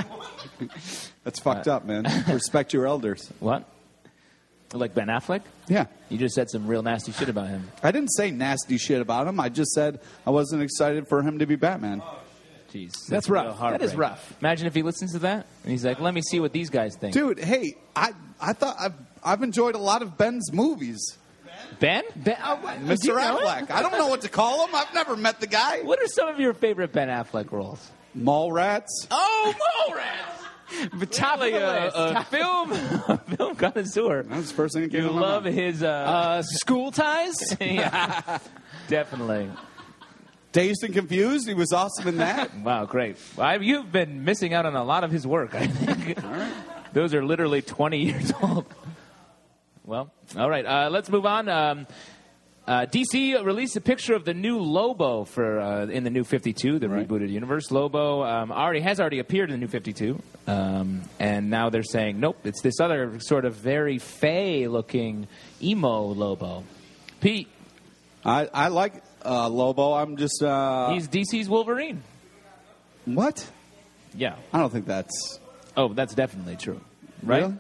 That's fucked up, man. Respect your elders. What? Like Ben Affleck? Yeah. You just said some real nasty shit about him. I didn't say nasty shit about him. I just said I wasn't excited for him to be Batman. Jeez, That's a real rough. heartbreak. That is rough. Imagine if he listens to that and he's like, "Let me see what these guys think." Dude, hey, I I thought I've, I've enjoyed a lot of Ben's movies. Ben? Be- oh, what- do Mister you know it? Affleck. I don't know what to call him. I've never met the guy. What are some of your favorite Ben Affleck roles? Mallrats. Oh, Mallrats! But top Like of the a, list. a Top- film, a film connoisseur. That's the first thing that came You to my love mind. his. Uh, uh, school ties. yeah, definitely. Dazed and Confused. He was awesome in that. Wow, great. Well, I, you've been missing out on a lot of his work, I think. Those are literally twenty years old. Well, all right. Uh, let's move on. Um, uh, D C released a picture of the new Lobo for uh, in the New fifty-two, the Right. rebooted universe. Lobo um, already has already appeared in the New fifty-two, um, and now they're saying nope, it's this other sort of very fey-looking emo Lobo. Pete, I, I like uh, Lobo. I'm just. Uh, he's D C's Wolverine. what? Yeah. I don't think that's. Oh, that's definitely true. Right? Really?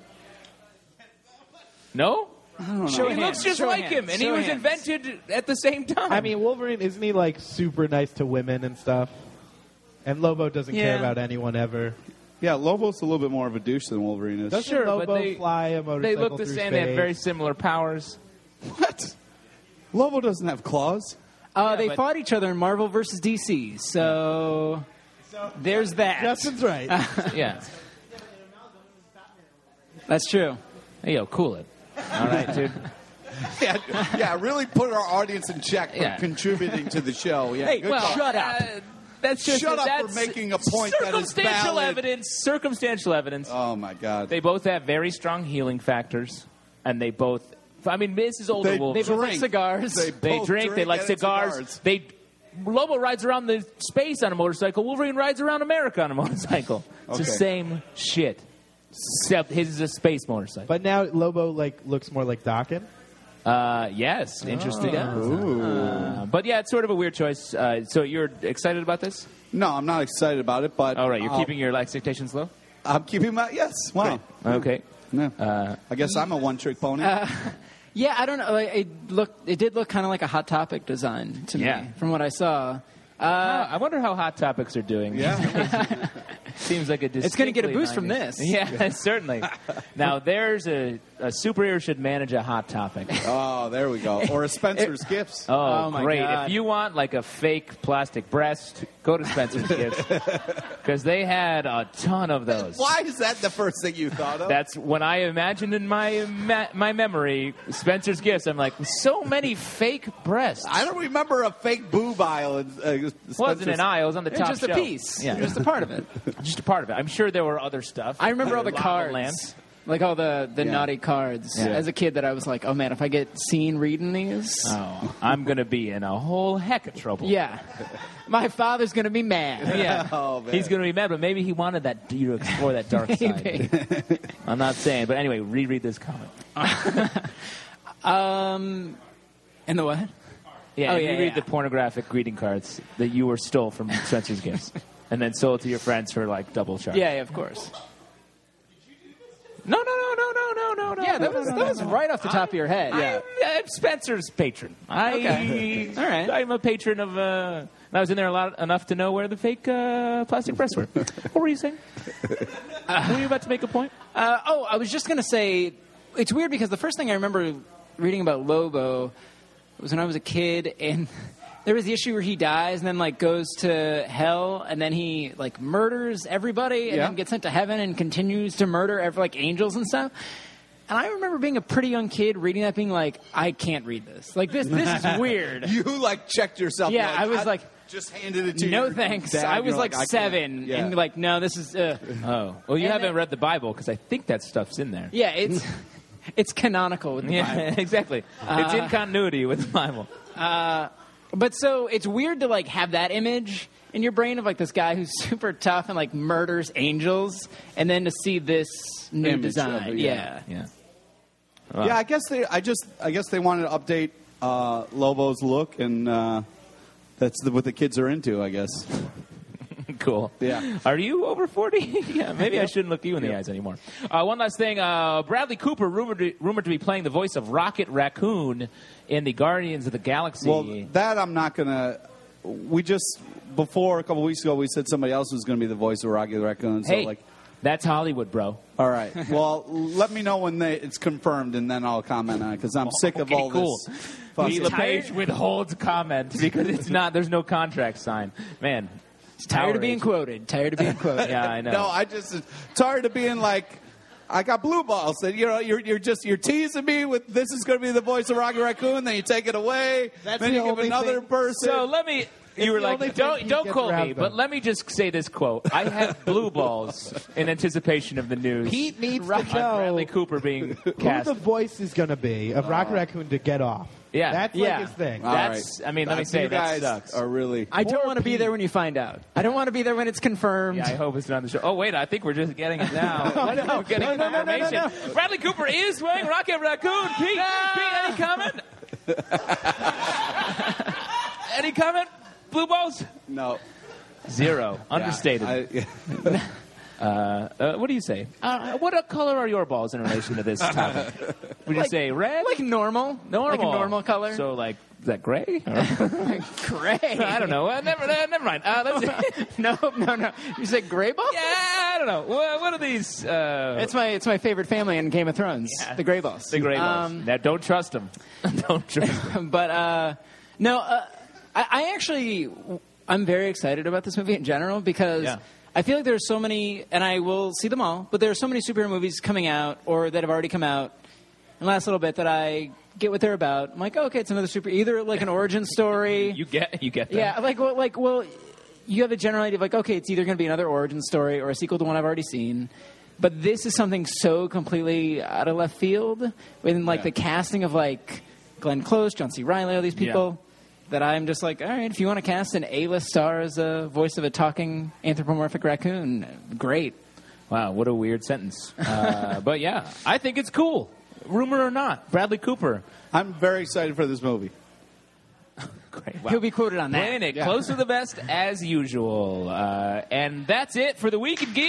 No? Show He hands. looks just Show like hands. him, and he Show was hands. invented at the same time. I mean, Wolverine, isn't he like super nice to women and stuff? And Lobo doesn't care Yeah. about anyone ever. Yeah, Lobo's a little bit more of a douche than Wolverine is. Doesn't Sure, but Lobo they- fly a motorcycle they look the through same. They have space? very similar powers. What? Lobo doesn't have claws. Uh, Yeah, they but- fought each other in Marvel versus D C. So there's that. Justin's right. Yeah. That's true. Hey, yo, cool it. All right, dude. Yeah, yeah, really put our audience in check for Yeah. contributing to the show. Yeah, Hey, good well, call. shut up. Uh, that's just Shut up for that's making a point that is circumstantial valid. evidence. Circumstantial evidence. Oh my God. They both have very strong healing factors, and they both. I mean, this is older They- They Wolverine. both like Drink. cigars. They They both drink, they like and cigars. cigars. They Lobo rides around the space on a motorcycle. Wolverine rides around America on a motorcycle. It's the Okay. same shit. Except his is a space motorcycle. But now Lobo like looks more like Dokken. Uh, yes, interesting. Uh, but yeah, it's sort of a weird choice. Uh, so you're excited about this? No, I'm not excited about it, but All right, you're I'll- keeping your expectations low. I'm keeping my yes. Wow. Okay. Yeah. Uh, I guess I'm a one-trick pony. Yeah, I don't know. Like, it looked. It did look kind of like a Hot Topic design to Yeah. me, from what I saw. Uh, Uh, I wonder how Hot Topics are doing. yeah. Seems like a It's gonna get a distinctly boost from nineties. this. Yeah, certainly. Now, there's a, a superhero should manage a Hot Topic. Oh, there we go. Or a Spencer's Gifts. Oh, Oh, my great. God. If you want like a fake plastic breast, go to Spencer's Gifts. Because they had a ton of those. Why is that the first thing you thought of? That's when I imagined in my ma- my memory Spencer's Gifts. I'm like, so many fake breasts. I don't remember a fake boob aisle. In, uh, It wasn't an aisle. It was on the it's top just a shelf. piece. Yeah, Just a part of it. just a part of it. I'm sure there were other stuff. I remember all the Lava cards. Land. Like all the, the Yeah. naughty cards. Yeah. As a kid that I was like, oh man, if I get seen reading these, Oh, I'm going to be in a whole heck of trouble. yeah. My father's going to be mad. Yeah. Oh, man. He's going to be mad, but maybe he wanted that you to explore that dark Maybe. side. I'm not saying. But anyway, reread this comic. Um, and the what? Yeah, Oh, and yeah, reread yeah. the pornographic greeting cards that you were stole from Spencer's Gifts. And then sold to your friends for like double charge. Yeah, yeah, of course. No, no, no, no, no, no, no, no. Yeah, that no, was no, that no, was no. right off the top of your head. I'm, I'm Spencer's patron. I, Okay. All right. I'm a patron of. Uh, I was in there a lot enough to know where the fake uh, plastic breasts were. What were you saying? Uh, were you about to make a point? Uh, oh, I was just going to say, it's weird because the first thing I remember reading about Lobo was when I was a kid, and there was the issue where he dies and then like goes to hell, and then he like murders everybody, and Yeah. then gets sent to heaven and continues to murder every, like angels and stuff. And I remember being a pretty young kid reading that, being like, I can't read this. Like this, this is weird. You like checked yourself. Yeah, You're I was like, just handed it to no your thanks. dad. I was You're like, I can't. seven, Yeah. and like, no, this is. Uh. Oh, well, you And haven't then- read the Bible because I think that stuff's in there. Yeah, it's it's canonical with the Yeah, Bible. exactly. it's in continuity with the Bible. But so it's weird to like have that image in your brain of like this guy who's super tough and like murders angels, and then to see this new Image design. of it, yeah. yeah. Yeah. Yeah, I guess they. I just. I guess they wanted to update uh, Lobo's look, and uh, that's the, what the kids are into. I guess. Cool. Yeah. Are you over forty? Yeah, maybe I shouldn't look you in the eyes anymore. Uh, one last thing. Uh, Bradley Cooper, rumored to, rumored to be playing the voice of Rocket Raccoon in the Guardians of the Galaxy. Well, that I'm not gonna. We just before a couple weeks ago we said somebody else was going to be the voice of Rocket Raccoon. So hey, like, that's Hollywood, bro. all right. Well, let me know when they, it's confirmed, and then I'll comment on it because I'm sick of Okay, all cool. this. Pete fussing. LePage withholds comment because it's not. There's no contract signed. Man, Tired of being outrage. quoted. Tired of being quoted. Yeah, I know. No, I just tired of being like, I got blue balls. That you know, you're you're just you're teasing me with this is going to be the voice of Rocket Raccoon. Then you take it away. That's then the you give only another thing- person. So let me. It's You were the only like, thing don't he don't gets quote around me, them. but let me just say this quote. I have blue balls in anticipation of the news. Pete needs on to Bradley know Cooper being who cast. the voice is going to be of Rocket Raccoon to get off. Yeah. That's Yeah. like his thing. All right. That's. I mean, let me Uh, say you that guys sucks. are really. I don't Poor want to be Pete. there when you find out. I don't want to be there when it's confirmed. Yeah, I hope it's not on the show. Oh wait, I think we're just getting it now. We're getting No, no, no, no, no, information. Bradley Cooper is playing Rocket Raccoon. Pete, Pete, any comment? Any comment? Blue balls? No. Zero. Understated. I- Uh, what do you say? Uh, what uh, color are your balls in relation to this topic? Would you Like- say red? Like normal. normal. Like a normal color. So like, is that gray? Or- gray. I don't know. Uh, never, uh, never mind. Uh, let's no, no, no. You said gray ball? yeah, I don't know. What, what are these? Uh, It's my it's my favorite family in Game of Thrones. Yeah. The Grey Balls. the gray balls. Um, now, don't trust them. Don't trust them. but uh, no, uh, I, I actually I'm very excited about this movie in general because Yeah. I feel like there's so many, and I will see them all. But there are so many superhero movies coming out or that have already come out in the last little bit that I get what they're about. I'm like, oh, okay, it's another super, either like an origin story. You get, you get them. Yeah, like well, like well, you have a general idea of like, okay, it's either going to be another origin story or a sequel to one I've already seen. But this is something so completely out of left field, within like Yeah. the casting of like Glenn Close, John C. Reilly, all these people, that I'm just like, all right, if you want to cast an A-list star as a voice of a talking anthropomorphic raccoon, great. Wow, what a weird sentence. Uh, but yeah, I think it's cool. Rumor or not, Bradley Cooper. I'm very excited for this movie. Great. Wow. He'll be quoted on that. Playing it close to the best as usual. Uh, and that's it for the Week in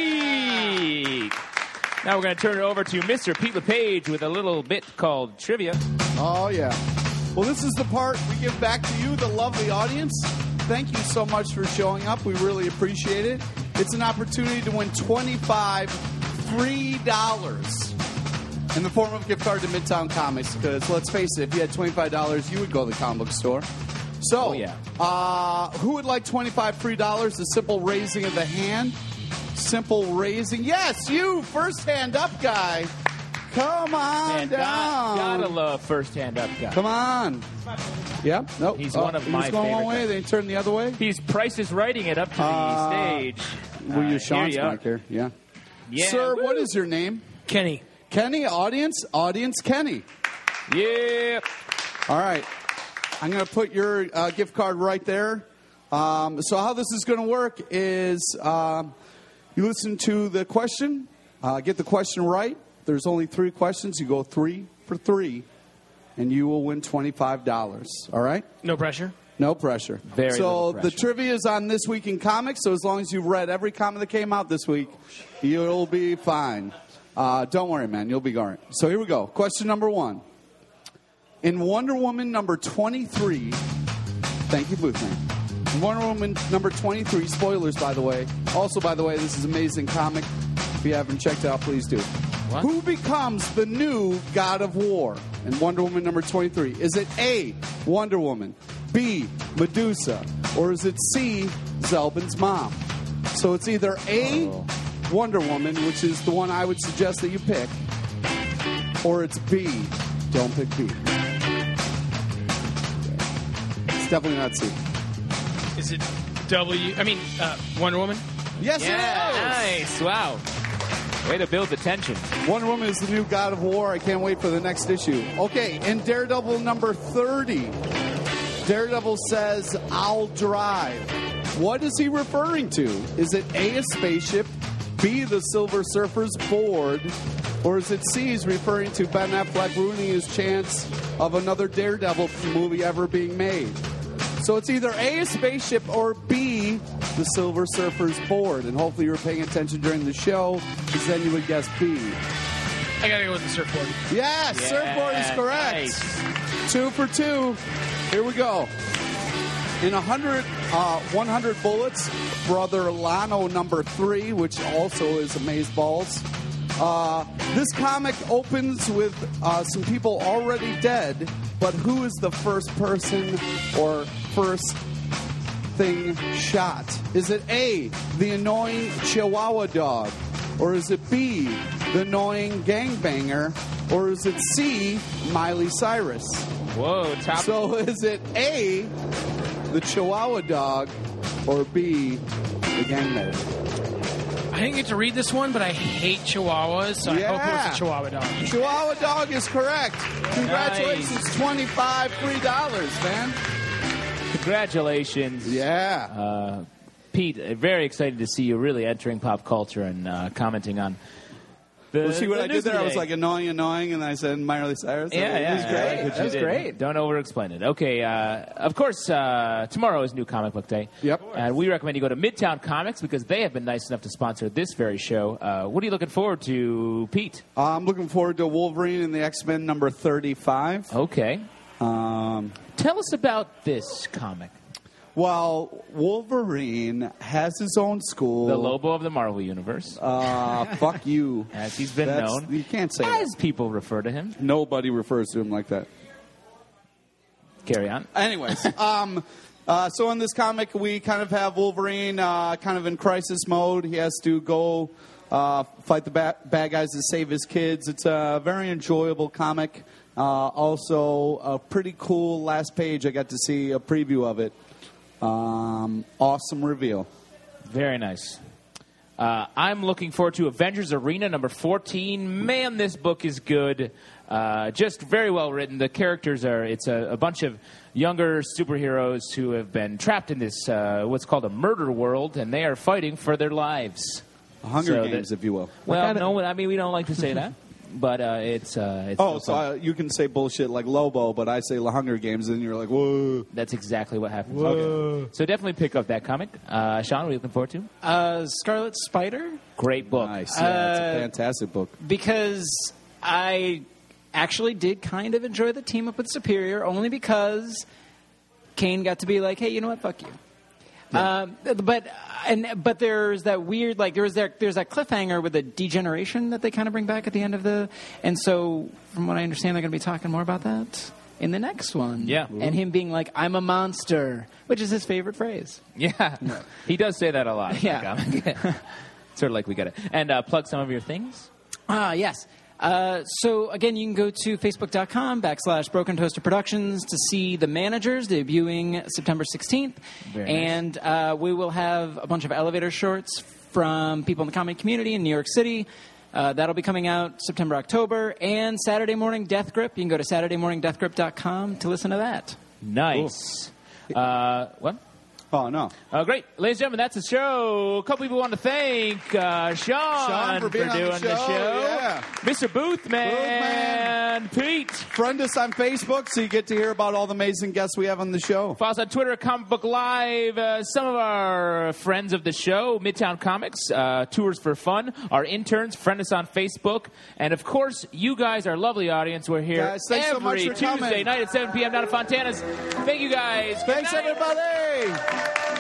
Geek. Now we're going to turn it over to Mister Pete LePage with a little bit called Trivia. Oh, yeah. Well, this is the part we give back to you, the lovely audience. Thank you so much for showing up. We really appreciate it. It's an opportunity to win twenty-five free dollars in the form of a gift card to Midtown Comics. Because let's face it, if you had twenty-five dollars, you would go to the comic book store. So, Oh, yeah. uh, who would like twenty-five free dollars? A simple raising of the hand. Simple raising. Yes, you, first hand up guy. Come on Man, down. got, gotta love first hand up guy. Come on. Yeah. Nope. He's Oh, one of he my was going one favorite way. guys. Then he turned the other way. He's Price is writing it up to the Uh, stage. Were Uh, you Sean's here you are. back here? Yeah. Yeah, Sir, woo. what is your name? Kenny. Kenny, audience, audience, Kenny. Yeah. All right. I'm going to put your uh, gift card right there. Um, so how this is going to work is um, you listen to the question, uh, get the question right. There's only three questions. You go three for three, and you will win twenty-five dollars. All right? No pressure. No pressure. Very so little the pressure. trivia is on This Week in Comics, so as long as you've read every comic that came out this week, you'll be fine. Uh, don't worry, man. You'll be all right. So here we go. Question number one. In Wonder Woman number twenty-three, thank you, Boothman. In Wonder Woman number twenty-three, spoilers, by the way. Also, by the way, this is an amazing comic. If you haven't checked it out, please do. What? Who becomes the new God of War in Wonder Woman number twenty-three? Is it A, Wonder Woman, B, Medusa, or is it C, Zelbin's mom? So it's either A, Oh. Wonder Woman, which is the one I would suggest that you pick, or it's B, don't pick B. It's definitely not C. Is it W? I mean, uh, Wonder Woman? Yes, Yeah, it nice. Wow. Way to build the tension. is. Wonder Woman is the new God of War. I can't wait for the next issue. Okay, in Daredevil number thirty, Daredevil says, I'll drive. What is he referring to? Is it A, a spaceship, B, the Silver Surfer's board, or is it C, he's referring to Ben Affleck ruining his chance of another Daredevil movie ever being made? So it's either A, a spaceship, or B, the Silver Surfer's board. And hopefully you were paying attention during the show, because then you would guess B. I gotta go with the surfboard. Yes, Yeah, surfboard is correct. nice. Two for two. Here we go. In one hundred, uh, one hundred Bullets, Brother Lano number three, which also is Amazeballs. Uh, this comic opens with uh, some people already dead, but who is the first person or first thing shot? Is it A, the annoying Chihuahua dog? Or is it B, the annoying gangbanger? Or is it C, Miley Cyrus? Whoa, top. So is it A, the Chihuahua dog, or B, the gangbanger? I didn't get to read this one, but I hate Chihuahuas, so I hope it was a Chihuahua dog. Chihuahua dog is correct. Congratulations, Nice. twenty-five free dollars, man. Congratulations. Yeah. Uh, Pete, uh, very excited to see you really entering pop culture and uh, commenting on the Well, see what the I news did there? I was today. like annoying, annoying, and then I said Miley Cyrus. Yeah, yeah, It was yeah, great. I like what That you was did. great. Don't over-explain it. Okay, uh, of course, uh, tomorrow is New Comic Book Day. Yep. And we recommend you go to Midtown Comics because they have been nice enough to sponsor this very show. Uh, what are you looking forward to, Pete? Uh, I'm looking forward to Wolverine and the X-Men number thirty-five. Okay. Um, Tell us about this comic. well, Wolverine has his own school. The Lobo of the Marvel Universe, Uh, fuck you. as he's been That's- known. You can't say As that. people refer to him. Nobody refers to him like that. Carry on. Anyways, um, uh, so in this comic, we kind of have Wolverine uh, kind of in crisis mode. He has to go uh, fight the ba- bad guys to save his kids. It's a very enjoyable comic. Uh, also, a pretty cool last page. I got to see a preview of it. Um, awesome reveal. Very nice. Uh, I'm looking forward to Avengers Arena number fourteen. Man, this book is good. Uh, just very well written. The characters are, it's a, a bunch of younger superheroes who have been trapped in this, uh, what's called a murder world, and they are fighting for their lives. Hunger So Games, that- if you will. Well, kind of- no, I mean, we don't like to say that, but uh, it's, uh, it's Oh, still so fun. uh, you can say bullshit like Lobo, but I say La Hunger Games, and you're like, whoa. That's exactly what happens. Okay. So definitely pick up that comic. Uh, Sean, what are you looking forward to? Uh, Scarlet Spider, Great book. Nice. Yeah, it's a Uh, fantastic book. because I actually did kind of enjoy the team up with Superior, only because Kane got to be like, hey, you know what, fuck you. Um, but and but there's that weird like there was that there's that cliffhanger with the degeneration that they kind of bring back at the end of the and so from what I understand they're going to be talking more about that in the next one. Yeah. And him being like, I'm a monster, which is his favorite phrase. Yeah, he does say that a lot. in the Yeah. comic. Sort of like we got it. And uh, plug some of your things. Ah, yes. Uh, so, again, you can go to facebook.com backslash Broken Toaster Productions to see The Managers debuting September sixteenth. Very nice. And uh, we will have a bunch of elevator shorts from people in the comedy community in New York City. Uh, that'll be coming out September, October. And Saturday Morning Death Grip. You can go to saturday morning death grip dot com to listen to that. Nice. Uh, what? Oh, no. Uh, great. Ladies and gentlemen, that's the show. A couple people want to thank uh, Sean, Sean for being on doing the the show. show. Yeah. Mister Boothman. Boothman. Pete. Friend us on Facebook so you get to hear about all the amazing guests we have on the show. Follow us on Twitter at Comic Book Live. Uh, some of our friends of the show, Midtown Comics, uh, Tours for Fun. Our interns, friend us on Facebook. And, of course, you guys, our lovely audience, we're here Guys, thanks every so much for Tuesday coming. night at seven p.m. down at Fontana's. Thank you, guys. Good Thanks, night. everybody.